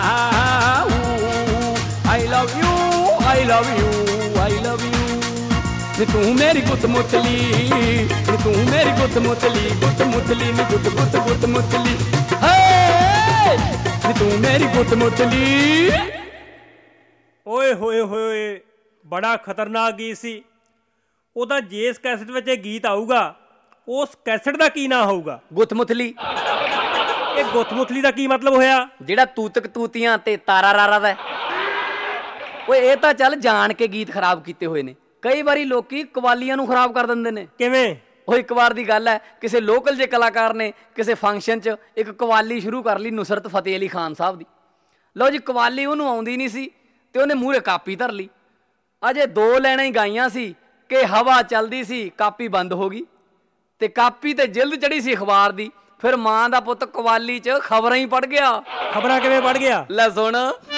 I love you, I love you, I love you. ਨੀ ਤੂੰ ਮੇਰੀ ਗੁੱਤ ਮੁੱਤਲੀ, ਨੀ ਤੂੰ ਮੇਰੀ ਗੁੱਤ ਮੁੱਤਲੀ, ਗੁੱਤ ਮੁੱਤਲੀ, ਨੀ ਗੁੱਤ ਗੁੱਤ ਗੁੱਤ ਮੁੱਤਲੀ, ਹੇ ਨੀ ਤੂੰ ਮੇਰੀ ਗੁੱਤ ਮੁੱਤਲੀ। ਓਏ ਹੋਏ ਹੋਏ, ਬੜਾ ਖਤਰਨਾਕ ਗੀਤ ਸੀ। ਉਹਦਾ ਜਿਸ ਕੈਸਟ ਵਿੱਚ ਇਹ ਗੀਤ ਆਊਗਾ, ਉਸ ਕੈਸਟ ਦਾ ਕੀ ਨਾਂ ਹੋਊਗਾ? ਗੁੱਤ ਮੁੱਤਲੀ। ਇਹ ਗੁੱਤ ਮੁੱਤਲੀ ਦਾ ਕੀ ਮਤਲਬ ਹੋਇਆ? ਜਿਹੜਾ ਤੂਤਕ ਤੂਤੀਆਂ ਤੇ ਤਾਰਾ ਰਾਰਾ ਦਾ। ਓਏ ਇਹ ਤਾਂ ਚੱਲ ਜਾਣ ਕੇ ਗੀਤ ਖਰਾਬ ਕੀਤੇ ਹੋਏ ਨੇ। ਕਈ ਵਾਰੀ ਲੋਕੀ ਕਵਾਲੀਆਂ ਨੂੰ ਖਰਾਬ ਕਰ ਦਿੰਦੇ ਨੇ। ਕਿਵੇਂ? ਉਹ ਇੱਕ ਵਾਰ ਦੀ ਗੱਲ ਹੈ, ਕਿਸੇ ਲੋਕਲ ਜੇ ਕਲਾਕਾਰ ਨੇ ਕਿਸੇ ਫੰਕਸ਼ਨ 'ਚ ਇੱਕ ਕਵਾਲੀ ਸ਼ੁਰੂ ਕਰ ਲਈ ਨੁਸਰਤ ਫਤਿਹ ਅਲੀ ਖਾਨ ਸਾਹਿਬ ਦੀ। ਲਓ ਜੀ, ਕਵਾਲੀ ਉਹਨੂੰ ਆਉਂਦੀ ਨਹੀਂ ਸੀ ਤੇ ਉਹਨੇ ਮੂਹਰੇ ਕਾਪੀ ਧਰ ਲਈ। ਅਜੇ ਦੋ ਲੈਣਾ ਹੀ ਗਾਈਆਂ ਸੀ ਕਿ ਹਵਾ ਚੱਲਦੀ ਸੀ, ਕਾਪੀ ਬੰਦ ਹੋ ਗਈ ਤੇ ਕਾਪੀ ਤੇ ਜਿਲਦ ਚੜੀ ਸੀ ਅਖਬਾਰ ਦੀ। ਫਿਰ ਮਾਂ ਦਾ ਪੁੱਤ ਕਵਾਲੀ 'ਚ ਖਬਰਾਂ ਹੀ ਪੜ੍ਹ ਗਿਆ। ਖਬਰਾਂ ਕਿਵੇਂ ਪੜ੍ਹ ਗਿਆ? ਲੈ ਸੁਣ।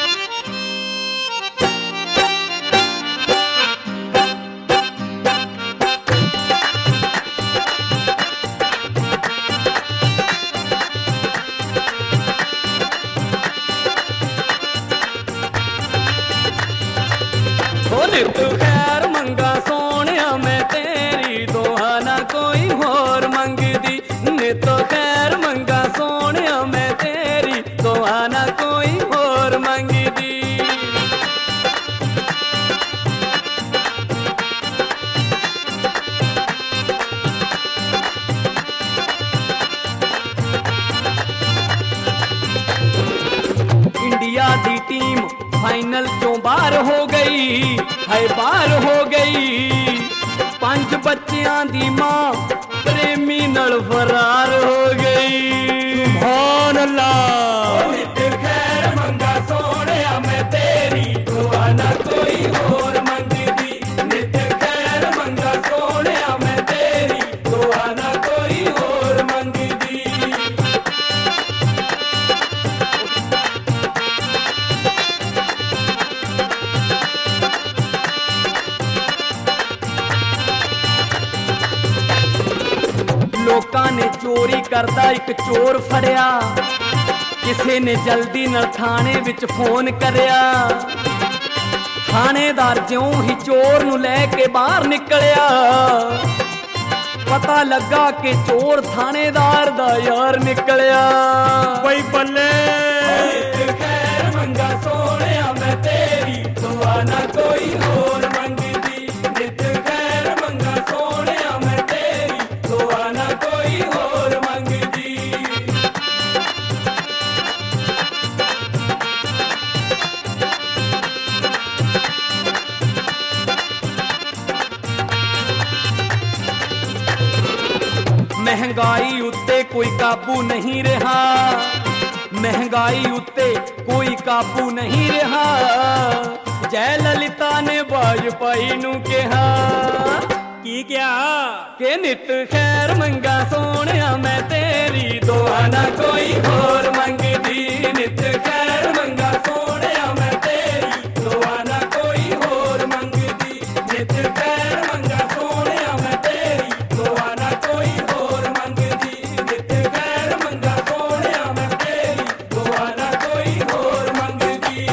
ਨਿਤ ਖੈਰ ਮੰਗਾ ਸੋਹਣਿਆ ਮੈਂ ਤੇਰੀ, ਦੋਹਾਂ ਨਾ ਕੋਈ ਹੋਰ ਮੰਗਦੀ। ਨਿਤ ਖੈਰ ਮੰਗਾ ਸੋਹਣਿਆ ਮੈਂ ਤੇਰੀ, ਦੋਹਾਂ ਨਾ ਕੋਈ ਹੋਰ ਮੰਗਦੀ। ਇੰਡੀਆ ਦੀ ਟੀਮ ਫਾਈਨਲ ਚੋਂ ਬਾਹਰ ਹੋ ਗਈ, ਹਾਏ ਬਾਹਰ ਹੋ ਗਈ। ਪੰਜ ਬੱਚਿਆਂ ਦੀ ਮਾਂ ਪ੍ਰੇਮੀ ਨਾਲ ਫਰਾਰ ਹੋ ਗਈ। ਸੁਭਾਨ ਅੱਲਾਹ। ਨਿਤ ਖੈਰ ਮੰਗਾ ਸੋਹਣਿਆ ਮੈਂ ਤੇਰੀ, ਦੁਆ ਨਾ ਕੋਈ ਹੋਰ ਮੰਗਦੀ। ਨਿਤ ਖੈਰ ਮੰਗਾ ਸੋਹਣਿਆ ਮੈਂ ਤੇਰੀ, ਦੁਆ ਨਾ ਕੋਈ ਹੋਰ ਮੰਗਦੀ। ਲੋਕਾਂ ਨੇ ਚੋਰੀ ਕਰਦਾ ਇੱਕ ਚੋਰ ਫੜਿਆ, ਕਿਸੇ ਨੇ ਜਲਦੀ ਨਾਲ ਥਾਣੇ ਵਿੱਚ ਫੋਨ ਕਰਿਆ। ਥਾਣੇਦਾਰ ਜਿਉਂ ਹੀ ਚੋਰ ਨੂੰ ਲੈ ਕੇ ਬਾਹਰ ਨਿਕਲਿਆ, ਪਤਾ ਲੱਗਾ ਕਿ ਚੋਰ ਥਾਣੇਦਾਰ ਦਾ ਯਾਰ ਨਿਕਲਿਆ। ਬਈ ਬੱਲੇ। ਖੈਰ ਮੰਗਾ ਸੋਹਣਿਆ ਮੈਂ ਤੇਰੀ, ਦੁਆ ਨਾ ਕੋਈ ਹੋਰ ਮੰਗਦੀ। ਨਿਤ ਖੈਰ ਮੰਗਾ ਸੋਹਣਿਆ ਮੈਂ ਤੇਰੀ, ਦੁਆ ਨਾ ਕੋਈ ਹੋਰ ਮੰਗਦੀ। ਮਹਿੰਗਾਈ ਉੱਤੇ ਕੋਈ ਕਾਬੂ ਨਹੀਂ ਰਿਹਾ, ਮਹਿੰਗਾਈ ਉੱਤੇ ਕੋਈ ਕਾਬੂ ਨਹੀਂ ਰਿਹਾ। ਜੈ ਲਲਿਤਾ ਨੇ ਵਾਜਪਾਈ ਨੂੰ ਕਿਹਾ, ਕੀ ਕਿਹਾ? ਕਿ ਨਿਤ ਖੈਰ ਮੰਗਾ ਸੋਹਣਿਆ ਮੈਂ ਤੇਰੀ, ਦੁਆ ਨਾ ਕੋਈ ਹੋਰ ਮੰਗਦੀ। ਨਿਤ ਖੈਰ ਮੰਗਾ ਸੋਹਣਿਆ ਮੈਂ ਤੇਰੀ, ਦੁਆ ਨਾ ਕੋਈ ਹੋਰ ਮੰਗਦੀ। ਨਿਤ ਖੈਰ ਮੰਗਾ ਸੋਹਣਿਆ ਮੈਂ ਤੇਰੀ, ਦੁਆ ਨਾ ਕੋਈ ਹੋਰ ਮੰਗਦੀ। ਨਿਤ ਖੈਰ ਮੰਗਾ ਸੋਹਣਿਆ ਮੈਂ ਤੇਰੀ, ਦੁਆ ਨਾ ਕੋਈ ਹੋਰ ਮੰਗਦੀ।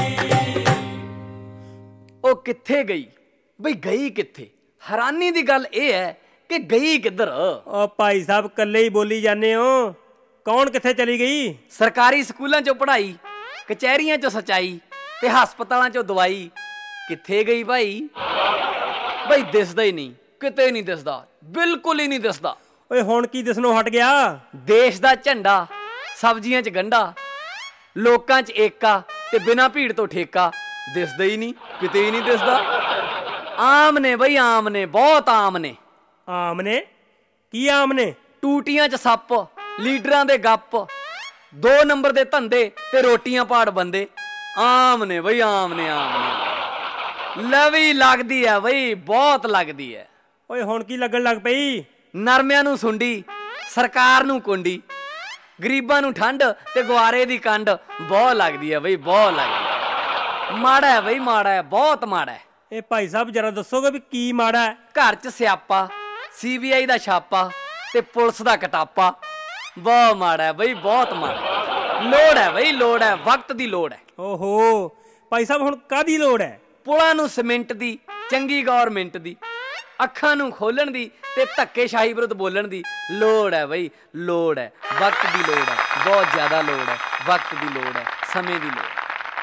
ਉਹ ਕਿੱਥੇ ਗਈ ਬਈ? ਗਈ ਕਿੱਥੇ? ਹੈਰਾਨੀ ਦੀ ਗੱਲ ਇਹ ਹੈ ਕਿ ਗਈ ਕਿੱਧਰ? ਓ ਭਾਈ ਸਾਹਿਬ ਕੱਲੇ ਹੀ ਬੋਲੀ ਜਾਂਦੇ ਹੋ, ਕੌਣ ਕਿੱਥੇ ਚਲੀ ਗਈ? ਸਰਕਾਰੀ ਸਕੂਲਾਂ 'ਚੋਂ ਪੜ੍ਹਾਈ, ਕਚਹਿਰੀਆਂ 'ਚੋਂ ਸਚਾਈ ਤੇ ਹਸਪਤਾਲਾਂ 'ਚੋਂ ਦਵਾਈ। ਕਿੱਥੇ ਗਈ ਭਾਈ? ਬਈ ਦਿਸਦਾ ਹੀ ਨਹੀਂ, ਕਿਤੇ ਨਹੀਂ ਦਿਸਦਾ, ਬਿਲਕੁਲ ਹੀ ਨਹੀਂ ਦਿਸਦਾ। ਓਏ ਹੁਣ ਕੀ ਦਿਸਣੋਂ ਹਟ ਗਿਆ? ਦੇਸ਼ ਦਾ ਝੰਡਾ, ਸਬਜ਼ੀਆਂ 'ਚ ਗੰਢਾ, ਲੋਕਾਂ 'ਚ ਏਕਾ ਤੇ ਬਿਨਾਂ ਭੀੜ ਤੋਂ ਠੇਕਾ। ਦਿਸਦਾ ਹੀ ਨਹੀਂ, ਕਿਤੇ ਹੀ ਨਹੀਂ ਦਿਸਦਾ। ਆਮ ਨੇ ਬਈ, ਆਮ ਨੇ, ਬਹੁਤ ਆਮ ਨੇ। ਆਮ ਨੇ? ਕੀ ਆਮ ਨੇ? ਟੂਟੀਆਂ 'ਚ ਸੱਪ, ਲੀਡਰਾਂ ਦੇ ਗੱਪ, ਦੋ ਨੰਬਰ ਦੇ ਧੰਦੇ ਤੇ ਰੋਟੀਆਂ ਪਾੜ ਬੰਦੇ। ਆਮ ਨੇ ਬਈ, ਆਮ ਨੇ, ਆਮ ਨੇ। ਲਵੀ ਲੱਗਦੀ ਹੈ ਬਈ, ਬਹੁਤ ਲੱਗਦੀ ਹੈ। ਓਏ ਹੁਣ ਕੀ ਲੱਗਣ ਲੱਗ ਪਈ? ਨਰਮਿਆਂ ਨੂੰ ਸੁੰਡੀ, ਸਰਕਾਰ ਨੂੰ ਕੁੰਡੀ, ਗਰੀਬਾਂ ਨੂੰ ਠੰਡ ਤੇ ਗੁਆਰੇ ਦੀ ਕੰਡ। ਬਹੁਤ ਲੱਗਦੀ ਹੈ ਬਈ, ਬਹੁਤ ਲੱਗਦੀ ਹੈ। ਮਾੜਾ ਹੈ ਬਈ, ਮਾੜਾ ਹੈ, ਬਹੁਤ ਮਾੜਾ ਹੈ। ਇਹ ਭਾਈ ਸਾਹਿਬ ਜਰਾ ਦੱਸੋਗੇ ਵੀ ਕੀ ਮਾੜਾ ਹੈ? ਘਰ 'ਚ ਸਿਆਪਾ, ਸੀ ਬੀ ਆਈ ਦਾ ਛਾਪਾ ਤੇ ਪੁਲਿਸ ਦਾ ਕਟਾਪਾ। ਬਹੁਤ ਮਾੜਾ ਹੈ ਬਈ, ਬਹੁਤ ਮਾੜਾ। ਲੋੜ ਹੈ ਬਈ, ਲੋੜ ਹੈ, ਵਕਤ ਦੀ ਲੋੜ ਹੈ। ਓਹੋ ਭਾਈ ਸਾਹਿਬ ਹੁਣ ਕਾਹਦੀ ਲੋੜ ਹੈ? ਪੁਲਾਂ ਨੂੰ ਸੀਮੈਂਟ ਦੀ, ਚੰਗੀ ਗੌਰਮੈਂਟ ਦੀ, ਅੱਖਾਂ ਨੂੰ ਖੋਲਣ ਦੀ ਤੇ ਧੱਕੇਸ਼ਾਹੀ ਵਿਰੁੱਧ ਬੋਲਣ ਦੀ ਲੋੜ ਹੈ ਬਈ, ਲੋੜ ਹੈ। ਵਕਤ ਦੀ ਲੋੜ ਹੈ, ਬਹੁਤ ਜ਼ਿਆਦਾ ਲੋੜ ਹੈ। ਵਕਤ ਦੀ ਲੋੜ ਹੈ, ਸਮੇਂ ਦੀ ਲੋੜ ਹੈ।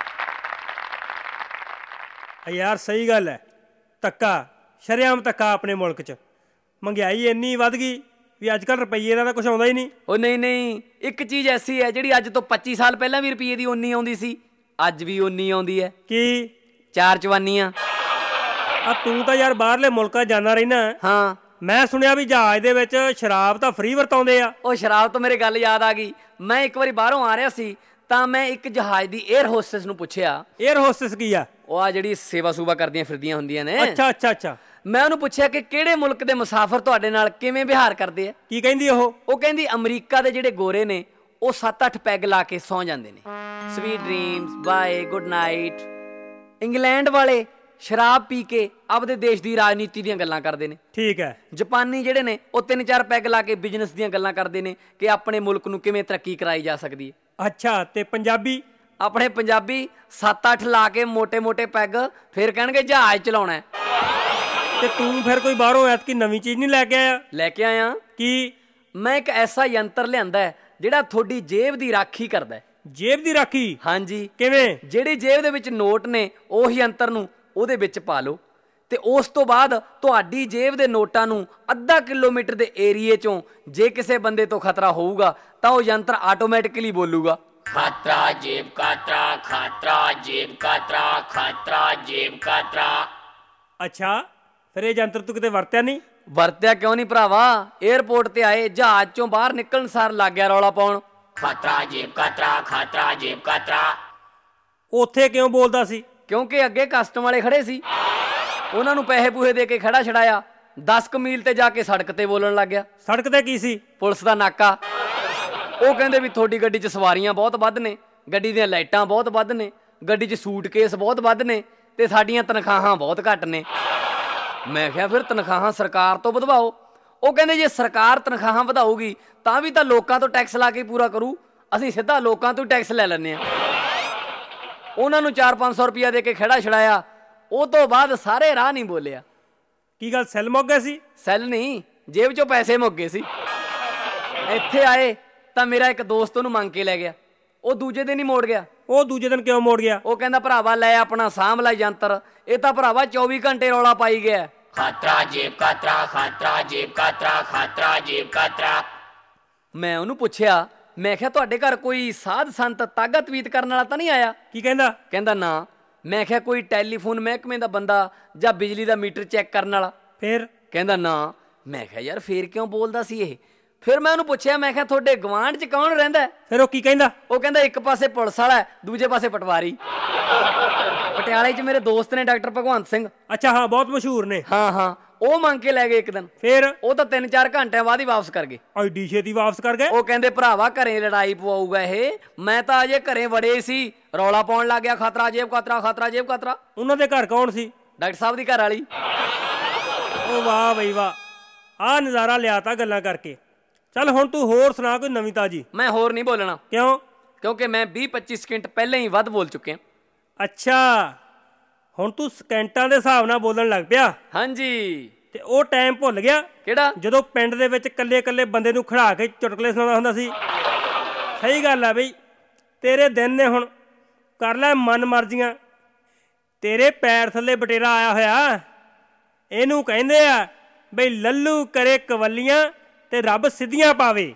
ਯਾਰ ਸਹੀ ਗੱਲ ਹੈ, ਧੱਕਾ, ਸ਼ਰੇਆਮ ਧੱਕਾ ਆਪਣੇ ਮੁਲਕ 'ਚ। ਮਹਿੰਗਾਈ ਇੰਨੀ ਵੱਧ ਗਈ ਵੀ ਅੱਜ ਕੱਲ੍ਹ ਰੁਪਈਏ ਦਾ ਤਾਂ ਕੁਛ ਆਉਂਦਾ ਹੀ ਨਹੀਂ। ਉਹ ਨਹੀਂ ਨਹੀਂ, ਇੱਕ ਚੀਜ਼ ਐਸੀ ਹੈ ਜਿਹੜੀ ਅੱਜ ਤੋਂ ਪੱਚੀ ਸਾਲ ਪਹਿਲਾਂ ਵੀ ਰੁਪਈਏ ਦੀ ਓਨੀ ਆਉਂਦੀ ਸੀ, ਅੱਜ ਵੀ ਓਨੀ ਆਉਂਦੀ ਹੈ। ਕੀ? ਚਾਰ ਚਵਾਨੀਆਂ। ਆ ਤੂੰ ਤਾਂ ਯਾਰ ਬਾਹਰਲੇ ਮੁਲਕਾਂ ਜਾਂਦਾ ਰਹਿਣਾ। ਹਾਂ, ਮੈਂ ਸੁਣਿਆ ਵੀ ਜਹਾਜ਼ ਦੇ ਵਿੱਚ ਸ਼ਰਾਬ ਤਾਂ ਫ੍ਰੀ ਵਰਤਾਉਂਦੇ ਆ। ਉਹ ਸ਼ਰਾਬ ਤੋਂ ਮੇਰੇ ਗੱਲ ਯਾਦ ਆ ਗਈ। ਮੈਂ ਇੱਕ ਵਾਰੀ ਬਾਹਰੋਂ ਆ ਰਿਹਾ ਸੀ ਤਾਂ ਮੈਂ ਇੱਕ ਜਹਾਜ਼ ਦੀ 에ਅਰ ਹੋਸਟਸ ਨੂੰ ਪੁੱਛਿਆ। 에ਅਰ ਹੋਸਟਸ ਕੀ ਆ? ਉਹ ਆ ਜਿਹੜੀ ਸੇਵਾ ਸੂਬਾ ਕਰਦੀਆਂ ਫਿਰਦੀਆਂ ਹੁੰਦੀਆਂ ਨੇ। ਅੱਛਾ ਅੱਛਾ ਅੱਛਾ। ਮੈਂ ਉਹਨੂੰ ਪੁੱਛਿਆ ਕਿ ਕਿਹੜੇ ਮੁਲਕ ਦੇ ਮੁਸਾਫਰ ਤੁਹਾਡੇ ਨਾਲ ਕਿਵੇਂ ਵਿਹਾਰ ਕਰਦੇ ਆ? ਕੀ ਕਹਿੰਦੀ ਉਹ? ਉਹ ਕਹਿੰਦੀ ਅਮਰੀਕਾ ਦੇ ਜਿਹੜੇ ਗੋਰੇ ਨੇ ਉਹ ਸੱਤ ਅੱਠ ਪੈਗ ਲਾ ਕੇ ਸੌਂ ਜਾਂਦੇ ਨੇ। Sweet dreams, bye, good night. England ਵਾਲੇ ਸ਼ਰਾਬ ਪੀ ਕੇ ਆਪਦੇ ਦੇਸ਼ ਦੀ ਰਾਜਨੀਤੀ ਦੀਆਂ ਗੱਲਾਂ ਕਰਦੇ ਨੇ। ਠੀਕ ਹੈ। ਜਾਪਾਨੀ ਜਿਹੜੇ ਨੇ ਉਹ ਤਿੰਨ ਚਾਰ ਪੈਗ ਲਾ ਕੇ ਬਿਜ਼ਨਸ ਦੀਆਂ ਗੱਲਾਂ ਕਰਦੇ ਨੇ ਕਿ ਆਪਣੇ ਮੁਲਕ ਨੂੰ ਕਿਵੇਂ ਤਰੱਕੀ ਕਰਾਈ ਜਾ ਸਕਦੀ ਹੈ। ਅੱਛਾ, ਤੇ ਪੰਜਾਬੀ? ਆਪਣੇ ਪੰਜਾਬੀ ਸੱਤ ਅੱਠ ਲਾ ਕੇ ਮੋਟੇ ਮੋਟੇ ਪੈਗ, ਫਿਰ ਕਹਿਣਗੇ ਜਹਾਜ਼ ਚਲਾਉਣਾ। ਤੇ ਤੂੰ ਫਿਰ ਕੋਈ ਬਾਹਰੋਂ ਐਤਕੀ ਨਵੀਂ ਚੀਜ਼ ਨਹੀਂ ਲੈ ਕੇ ਆਇਆ? ਲੈ ਕੇ ਆਇਆ। ਕੀ? ਮੈਂ ਇੱਕ ਐਸਾ ਯੰਤਰ ਲਿਆਂਦਾ ਜਿਹੜਾ ਤੁਹਾਡੀ ਜੇਬ ਦੀ ਰਾਖੀ ਕਰਦਾ। ਜੇਬ ਦੀ ਰਾਖੀ? ਹਾਂਜੀ। ਕਿਵੇਂ? ਜਿਹੜੀ ਜੇਬ ਦੇ ਵਿੱਚ ਨੋਟ ਨੇ ਉਹ ਯੰਤਰ ਨੂੰ ਉਹਦੇ ਵਿੱਚ ਪਾ ਲਓ ਤੇ ਉਸ ਤੋਂ ਬਾਅਦ ਤੁਹਾਡੀ ਜੇਬ ਦੇ ਨੋਟਾਂ ਨੂੰ ਅੱਧਾ ਕਿਲੋਮੀਟਰ ਦੇ ਏਰੀਏ ਚੋਂ ਜੇ ਕਿਸੇ ਬੰਦੇ ਤੋਂ ਖਤਰਾ ਹੋਊਗਾ ਤਾਂ ਉਹ ਯੰਤਰ ਆਟੋਮੈਟਿਕਲੀ ਬੋਲੂਗਾ, खतरा जेब कातरा, खतरा जेब कातरा, खतरा जेब कातरा। ਅੱਛਾ, ਫਿਰ ਇਹ ਯੰਤਰ ਤੂੰ ਕਿਤੇ ਵਰਤਿਆ ਨਹੀਂ? ਵਰਤਿਆ ਕਿਉਂ ਨਹੀਂ ਭਰਾਵਾ? ਏਅਰਪੋਰਟ ਤੇ ਆਏ, ਜਹਾਜ਼ ਚੋਂ ਬਾਹਰ ਨਿਕਲਣ ਸਾਰ ਲੱਗ ਗਿਆ ਰੌਲਾ ਪਾਉਣ, ਖਤਰਾ ਜੇਬ ਕਤਰਾ, ਖਤਰਾ ਜੇਬ ਕਤਰਾ। ਉੱਥੇ ਕਿਉਂ ਬੋਲਦਾ ਸੀ? ਕਿਉਂਕਿ ਅੱਗੇ ਕਸਟਮ ਵਾਲੇ ਖੜੇ ਸੀ, ਉਹਨਾਂ ਨੂੰ ਪੈਸੇ ਪੂਹੇ ਦੇ ਕੇ ਖੜਾ ਛਡਾਇਆ। ਦਸ ਕੁ ਮੀਲ ਤੇ ਜਾ ਕੇ ਸੜਕ ਤੇ ਬੋਲਣ ਲੱਗ ਗਿਆ। ਸੜਕ ਤੇ ਕੀ ਸੀ? ਪੁਲਿਸ ਦਾ ਨਾਕਾ। ਉਹ ਕਹਿੰਦੇ ਵੀ ਤੁਹਾਡੀ ਗੱਡੀ 'ਚ ਸਵਾਰੀਆਂ ਬਹੁਤ ਵੱਧ ਨੇ, ਗੱਡੀ ਦੀਆਂ ਲਾਈਟਾਂ ਬਹੁਤ ਵੱਧ ਨੇ, ਗੱਡੀ 'ਚ ਸੂਟਕੇਸ ਬਹੁਤ ਵੱਧ ਨੇ, ਤੇ ਸਾਡੀਆਂ ਤਨਖਾਹਾਂ ਬਹੁਤ ਘੱਟ ਨੇ। ਮੈਂ ਕਿਹਾ ਫਿਰ ਤਨਖਾਹਾਂ ਸਰਕਾਰ ਤੋਂ ਵਧਵਾਓ। ਉਹ ਕਹਿੰਦੇ ਜੇ ਸਰਕਾਰ ਤਨਖਾਹਾਂ ਵਧਾਊਗੀ ਤਾਂ ਵੀ ਤਾਂ ਲੋਕਾਂ ਤੋਂ ਟੈਕਸ ਲਾ ਕੇ ਪੂਰਾ ਕਰੂ, ਅਸੀਂ ਸਿੱਧਾ ਲੋਕਾਂ ਤੋਂ ਟੈਕਸ ਲੈ ਲੈਂਦੇ ਹਾਂ। ਉਹਨਾਂ ਨੂੰ ਚਾਰ ਪੰਜ ਸੌ ਰੁਪਇਆ ਦੇ ਕੇ ਖੜਾ ਛੜਾਇਆ। ਉਹ ਤੋਂ ਬਾਅਦ ਸਾਰੇ ਰਾਹ ਨਹੀਂ ਬੋਲਿਆ। ਕੀ ਗੱਲ ਸੈੱਲ ਮੁੱਕ ਗਏ ਸੀ? ਸੈੱਲ ਨਹੀਂ, ਜੇਬ 'ਚੋਂ ਪੈਸੇ ਮੁੱਕ ਗਏ ਸੀ। ਇੱਥੇ ਆਏ ਤਾਂ ਮੇਰਾ ਇੱਕ ਦੋਸਤ ਉਹਨੂੰ ਮੰਗ ਕੇ ਲੈ ਗਿਆ। ਉਹ ਦੂਜੇ ਦਿਨ ਹੀ ਮੋੜ ਗਿਆ। ਉਹ ਦੂਜੇ ਦਿਨ ਕਿਉਂ ਮੋੜ ਗਿਆ? ਉਹ ਕਹਿੰਦਾ ਭਰਾਵਾ ਲੈ ਆਪਣਾ ਸਾਂਭ ਲੈ ਯੰਤਰ, ਇਹ ਤਾਂ ਭਰਾਵਾ ਚੌਵੀ ਘੰਟੇ ਰੌਲਾ ਪਾਈ ਗਿਆ। ਖਤਰਾ ਜੇਬ ਕਤਰਾ, ਖਤਰਾ ਜੇਬ ਕਤਰਾ, ਖਤਰਾ ਜੇਬ ਕਤਰਾ। ਮੈਂ ਉਹਨੂੰ ਪੁੱਛਿਆ, ਮੈਂ ਕਿਹਾ ਤੁਹਾਡੇ ਘਰ ਕੋਈ ਸਾਧ ਸੰਤ ਤਾਗਾ ਤਵੀਤ ਕਰਨ ਵਾਲਾ ਤਾਂ ਨਹੀਂ ਆਇਆ? ਕੀ ਕਹਿੰਦਾ? ਕਹਿੰਦਾ ਨਾ। ਮੈਂ ਕਿਹਾ ਕੋਈ ਟੈਲੀਫੋਨ ਮਹਿਕਮੇ ਦਾ ਬੰਦਾ ਜਾਂ ਬਿਜਲੀ ਦਾ ਮੀਟਰ ਚੈੱਕ ਕਰਨ ਵਾਲਾ? ਫਿਰ ਕਹਿੰਦਾ ਨਾ। ਮੈਂ ਕਿਹਾ ਯਾਰ ਫੇਰ ਕਿਉਂ ਬੋਲਦਾ ਸੀ ਇਹ? ਫਿਰ ਮੈਂ ਉਹਨੂੰ ਪੁੱਛਿਆ, ਮੈਂ ਕਿਹਾ ਤੁਹਾਡੇ ਗਵਾਂਢ 'ਚ ਕੌਣ ਰਹਿੰਦਾ? ਫਿਰ ਉਹ ਕੀ ਕਹਿੰਦਾ? ਉਹ ਕਹਿੰਦਾ ਇੱਕ ਪਾਸੇ ਪੁਲਿਸ ਵਾਲਾ, ਦੂਜੇ ਪਾਸੇ ਪਟਵਾਰੀ। ਪਟਿਆਲੇ 'ਚ ਮੇਰੇ ਦੋਸਤ ਨੇ ਡਾਕਟਰ ਭਗਵੰਤ ਸਿੰਘ। ਅੱਛਾ, ਹਾਂ, ਬਹੁਤ ਮਸ਼ਹੂਰ ਨੇ। ਹਾਂ ਹਾਂ, ਉਹ ਮੰਗ ਕੇ ਲੈ ਗਏ ਇੱਕ ਦਿਨ। ਫਿਰ ਉਹ ਤਾਂ ਤਿੰਨ ਚਾਰ ਘੰਟਿਆਂ ਬਾਅਦ ਹੀ ਵਾਪਸ ਕਰ ਗਏ। ਐਡੀ ਛੇਤੀ ਵਾਪਸ ਕਰ ਗਏ? ਉਹ ਕਹਿੰਦੇ ਭਰਾਵਾ ਘਰੇ ਲੜਾਈ ਪਵਾਊਗਾ ਇਹ। ਮੈਂ ਤਾਂ ਅਜੇ ਘਰੇ ਵੜੇ ਸੀ, ਰੌਲਾ ਪਾਉਣ ਲੱਗ ਗਿਆ, ਖਤਰਾ ਜੇਬ ਕਤਰਾ, ਖਤਰਾ ਜੇਬ ਕਤਰਾ। ਉਹਨਾਂ ਦੇ ਘਰ ਕੌਣ ਸੀ? ਡਾਕਟਰ ਸਾਹਿਬ ਦੀ ਘਰ ਵਾਲੀ। ਉਹ ਵਾਹ ਬਈ ਵਾਹ, ਆਹ ਨਜ਼ਾਰਾ ਲਿਆਤਾ ਗੱਲਾਂ ਕਰਕੇ। ਚੱਲ ਹੁਣ ਤੂੰ ਹੋਰ ਸੁਣਾ ਕੋਈ ਨਵੀਂ ਤਾਜੀ। ਮੈਂ ਹੋਰ ਨਹੀਂ ਬੋਲਣਾ। ਕਿਉਂ? ਕਿਉਂਕਿ ਮੈਂ ਵੀਹ ਪੱਚੀ ਸਕਿੰਟ ਪਹਿਲਾਂ ਹੀ ਵੱਧ ਬੋਲ ਚੁੱਕਿਆ। ਅੱਛਾ, ਹੁਣ ਤੂੰ ਸਕਿੰਟਾਂ ਦੇ ਹਿਸਾਬ ਨਾਲ ਬੋਲਣ ਲੱਗ ਪਿਆ। ਹਾਂਜੀ। ਤੇ ਉਹ ਟਾਈਮ ਭੁੱਲ ਗਿਆ ਕਿਹੜਾ? ਜਦੋਂ ਪਿੰਡ ਦੇ ਵਿੱਚ ਕੱਲੇ ਕੱਲੇ ਬੰਦੇ ਨੂੰ ਖੜਾ ਕੇ ਚੁਟਕਲੇ ਸੁਣਾਉਂਦਾ ਹੁੰਦਾ ਸੀ। ਸਹੀ ਗੱਲ ਆ ਬਈ, ਤੇਰੇ ਦਿਨ ਨੇ ਹੁਣ, ਕਰ ਲੈ ਮਨ ਮਰਜ਼ੀਆਂ। ਤੇਰੇ ਪੈਰ ਥੱਲੇ ਬਟੇਰਾ ਆਇਆ ਹੋਇਆ, ਇਹਨੂੰ ਕਹਿੰਦੇ ਆ ਬਈ ਲੱਲੂ ਕਰੇ ਕਵੱਲੀਆਂ ਤੇ ਰੱਬ ਸਿੱਧੀਆਂ ਪਾਵੇ।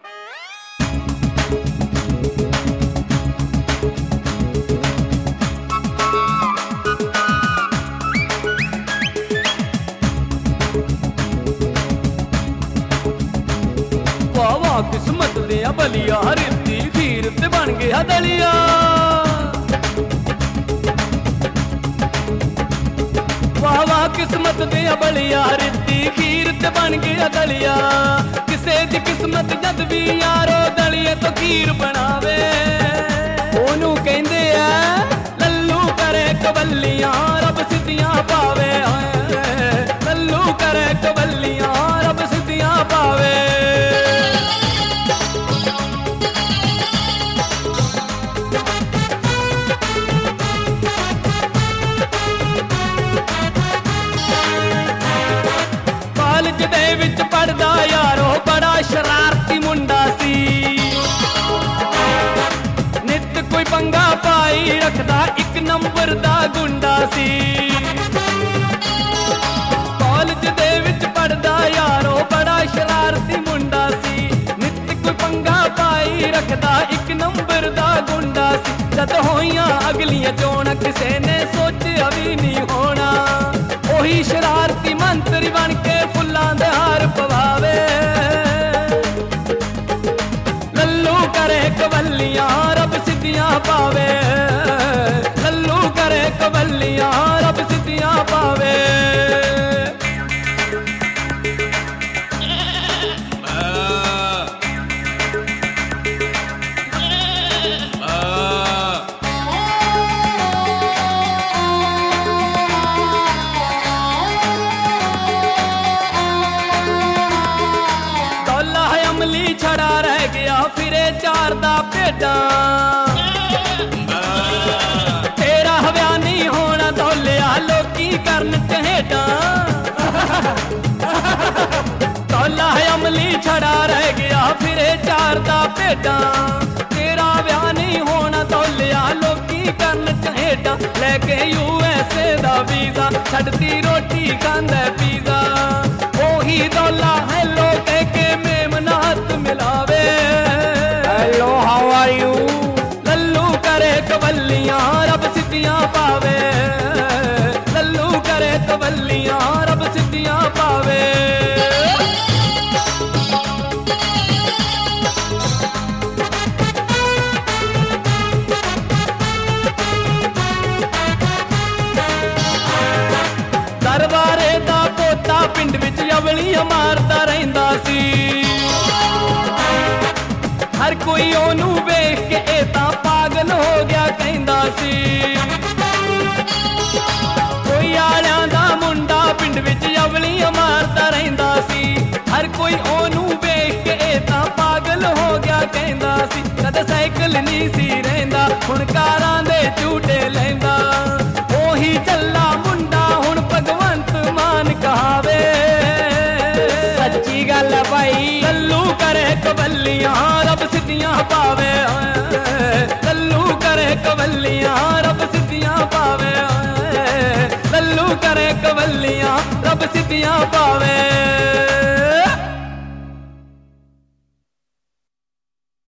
ਵਾਹ ਵਾਹ ਕਿਸਮਤ ਦੇ ਆ ਬਲੀਆ, ਰਿੱਤੀ ਖੀਰ ਤੇ ਬਣ ਗਿਆ ਦਲੀਆ। ਵਾਹ ਵਾਹ ਕਿਸਮਤ ਦੇ ਆ ਬਲੀਆ, ਰਿੱਤੀ ਖੀਰ ਤੇ ਬਣ ਗਿਆ ਦਲੀਆ। ਕਿਸੇ ਦੀ ਕਿਸਮਤ ਜਦ ਵੀ ਯਾਰੋ ਦਲੀਏ ਤੋਂ ਖੀਰ ਬਣਾਵੇ, ਉਹਨੂੰ ਕਹਿੰਦੇ ਆ ਲੱਲੂ ਕਰੇ ਕਵੱਲੀਆਂ, ਰੱਬ ਸਿੱਧੀਆਂ ਪਾਵੇ। ਲੱਲੂ ਕਰੇ ਕਵੱਲੀਆਂ, ਰੱਬ ਸਿੱਧੀਆਂ ਪਾਵੇ। ਕਾਲਜ ਦੇ ਵਿੱਚ ਪੜਦਾ ਯਾਰੋ ਬੜਾ ਸ਼ਰਾਰਤੀ ਮੁੰਡਾ ਸੀ, ਨਿੱਤ ਕੋਈ ਪੰਗਾ ਪਾਈ ਰੱਖਦਾ, ਇੱਕ ਨੰਬਰ ਦਾ ਗੁੰਡਾ ਸੀ। ਕਾਲਜ ਦੇ ਵਿੱਚ ਪੜਦਾ ਯਾਰੋ ਬੜਾ ਸ਼ਰਾਰਤੀ ਮੁੰਡਾ ਸੀ, ਨਿੱਤ ਕੋਈ ਪੰਗਾ ਪਾਈ ਰੱਖਦਾ, ਇੱਕ ਨੰਬਰ ਦਾ ਗੁੰਡਾ ਸੀ। ਜਦ ਹੋਈਆਂ ਅਗਲੀਆਂ ਚੋਣਾਂ ਕਿਸੇ ਨੇ ਸੋਚਿਆ ਵੀ ਨਹੀਂ ਹੋਣਾ, ਉਹੀ ਸ਼ਰਾਰਤੀ ਮੰਤਰੀ ਬਣ ਕੇ ਫੁੱਲਾਂ ਦੇ ਹਾਰ ਪਵਾਵੇ। ਲੱਲੂ ਕਰੇ ਕਵੱਲੀਆਂ, ਰੱਬ ਸਿੱਧੀਆਂ ਪਾਵੇ। ਲੱਲੂ ਕਰੇ ਕਵੱਲੀਆਂ, ਰੱਬ ਸਿੱਧੀਆਂ ਪਾਵੇ। ਛੜਾ ਰਹਿ ਗਿਆ ਫਿਰੇ ਚਾਰ ਦਾ ਭੇਡਾਂ, ਤੇਰਾ ਹਵਿਆ ਨਹੀਂ ਹੋਣਾ ਦੌਲਿਆ ਲੋਕੀ ਕਰਨ ਚਹੇਡਾਂ। ਦੌਲਾ ਅਮਲੀ ਛੜਾ ਰਹਿ ਗਿਆ ਫਿਰੇ ਚਾਰ ਦਾ ਭੇਡਾਂ, ਤੇਰਾ ਵਿਆਹ ਨਹੀਂ ਹੋਣਾ ਦੌਲਿਆ ਲੋਕੀ ਕਰਨ ਚਹੇਡਾਂ। ਲੈ ਕੇ ਯੂ ਐਸ ਏ ਦਾ ਵੀਜ਼ਾ, ਛੱਡਦੀ ਰੋਟੀ ਖਾਂਦਾ ਪੀਜ਼ਾ, ਉਹੀ ਦੌਲਾ ਹੈਲੋ ਕਹਿ ਕੇ ਮੇਮਨਾ ਹੱਥ ਮਿਲਾਵੇ। ਹੈਲੋ ਹਾਊ ਆਰ ਯੂ, ਲੱਲੂ ਕਰੇ ਕਵੱਲੀਆਂ, ਰੱਬ ਸਿੱਧੀਆਂ ਪਾਵੇ। ਲੱਲੂ ਕਰੇ ਕਵੱਲੀਆਂ, ਰੱਬ ਸਿੱਧੀਆਂ ਪਾਵੇ। ਕੋਈ ਉਹਨੂੰ ਵੇਖ ਕੇ ਇਹ ਤਾਂ ਪਾਗਲ ਹੋ ਗਿਆ ਕਹਿੰਦਾ ਸੀ। ਕੋਈ ਆਲਿਆਂ ਦਾ ਮੁੰਡਾ ਪਿੰਡ ਵਿੱਚ ਅਵਲੀਆਂ ਮਾਰਦਾ ਰਹਿੰਦਾ ਸੀ। ਹਰ ਕੋਈ ਉਹਨੂੰ ਵੇਖ ਕੇ ਇਹ ਤਾਂ ਪਾਗਲ ਹੋ ਗਿਆ ਕਹਿੰਦਾ ਸੀ। ਕਦੇ ਸਾਈਕਲ ਨਹੀਂ ਸੀ ਰਹਿੰਦਾ, ਹੁਣ ਕਾਰਾਂ ਦੇ ਝੂਟੇ ਲੈਂਦਾ। ਉਹੀ ਚੱਲਾ ਮੁੰਡਾ ਹੁਣ ਭਗਵੰਤ ਮਾਨ ਕਹਾਵੇ। ਸੱਚੀ ਗੱਲ ਭਾਈ, ਲੱਲੂ ਕਰੇ ਕਵੱਲੀਆਂ ਰੱਬ ਸਿੱਧੀਆਂ ਪਾਵੇ। ਲੱਲੂ ਕਰੇ ਕਵੱਲੀਆਂ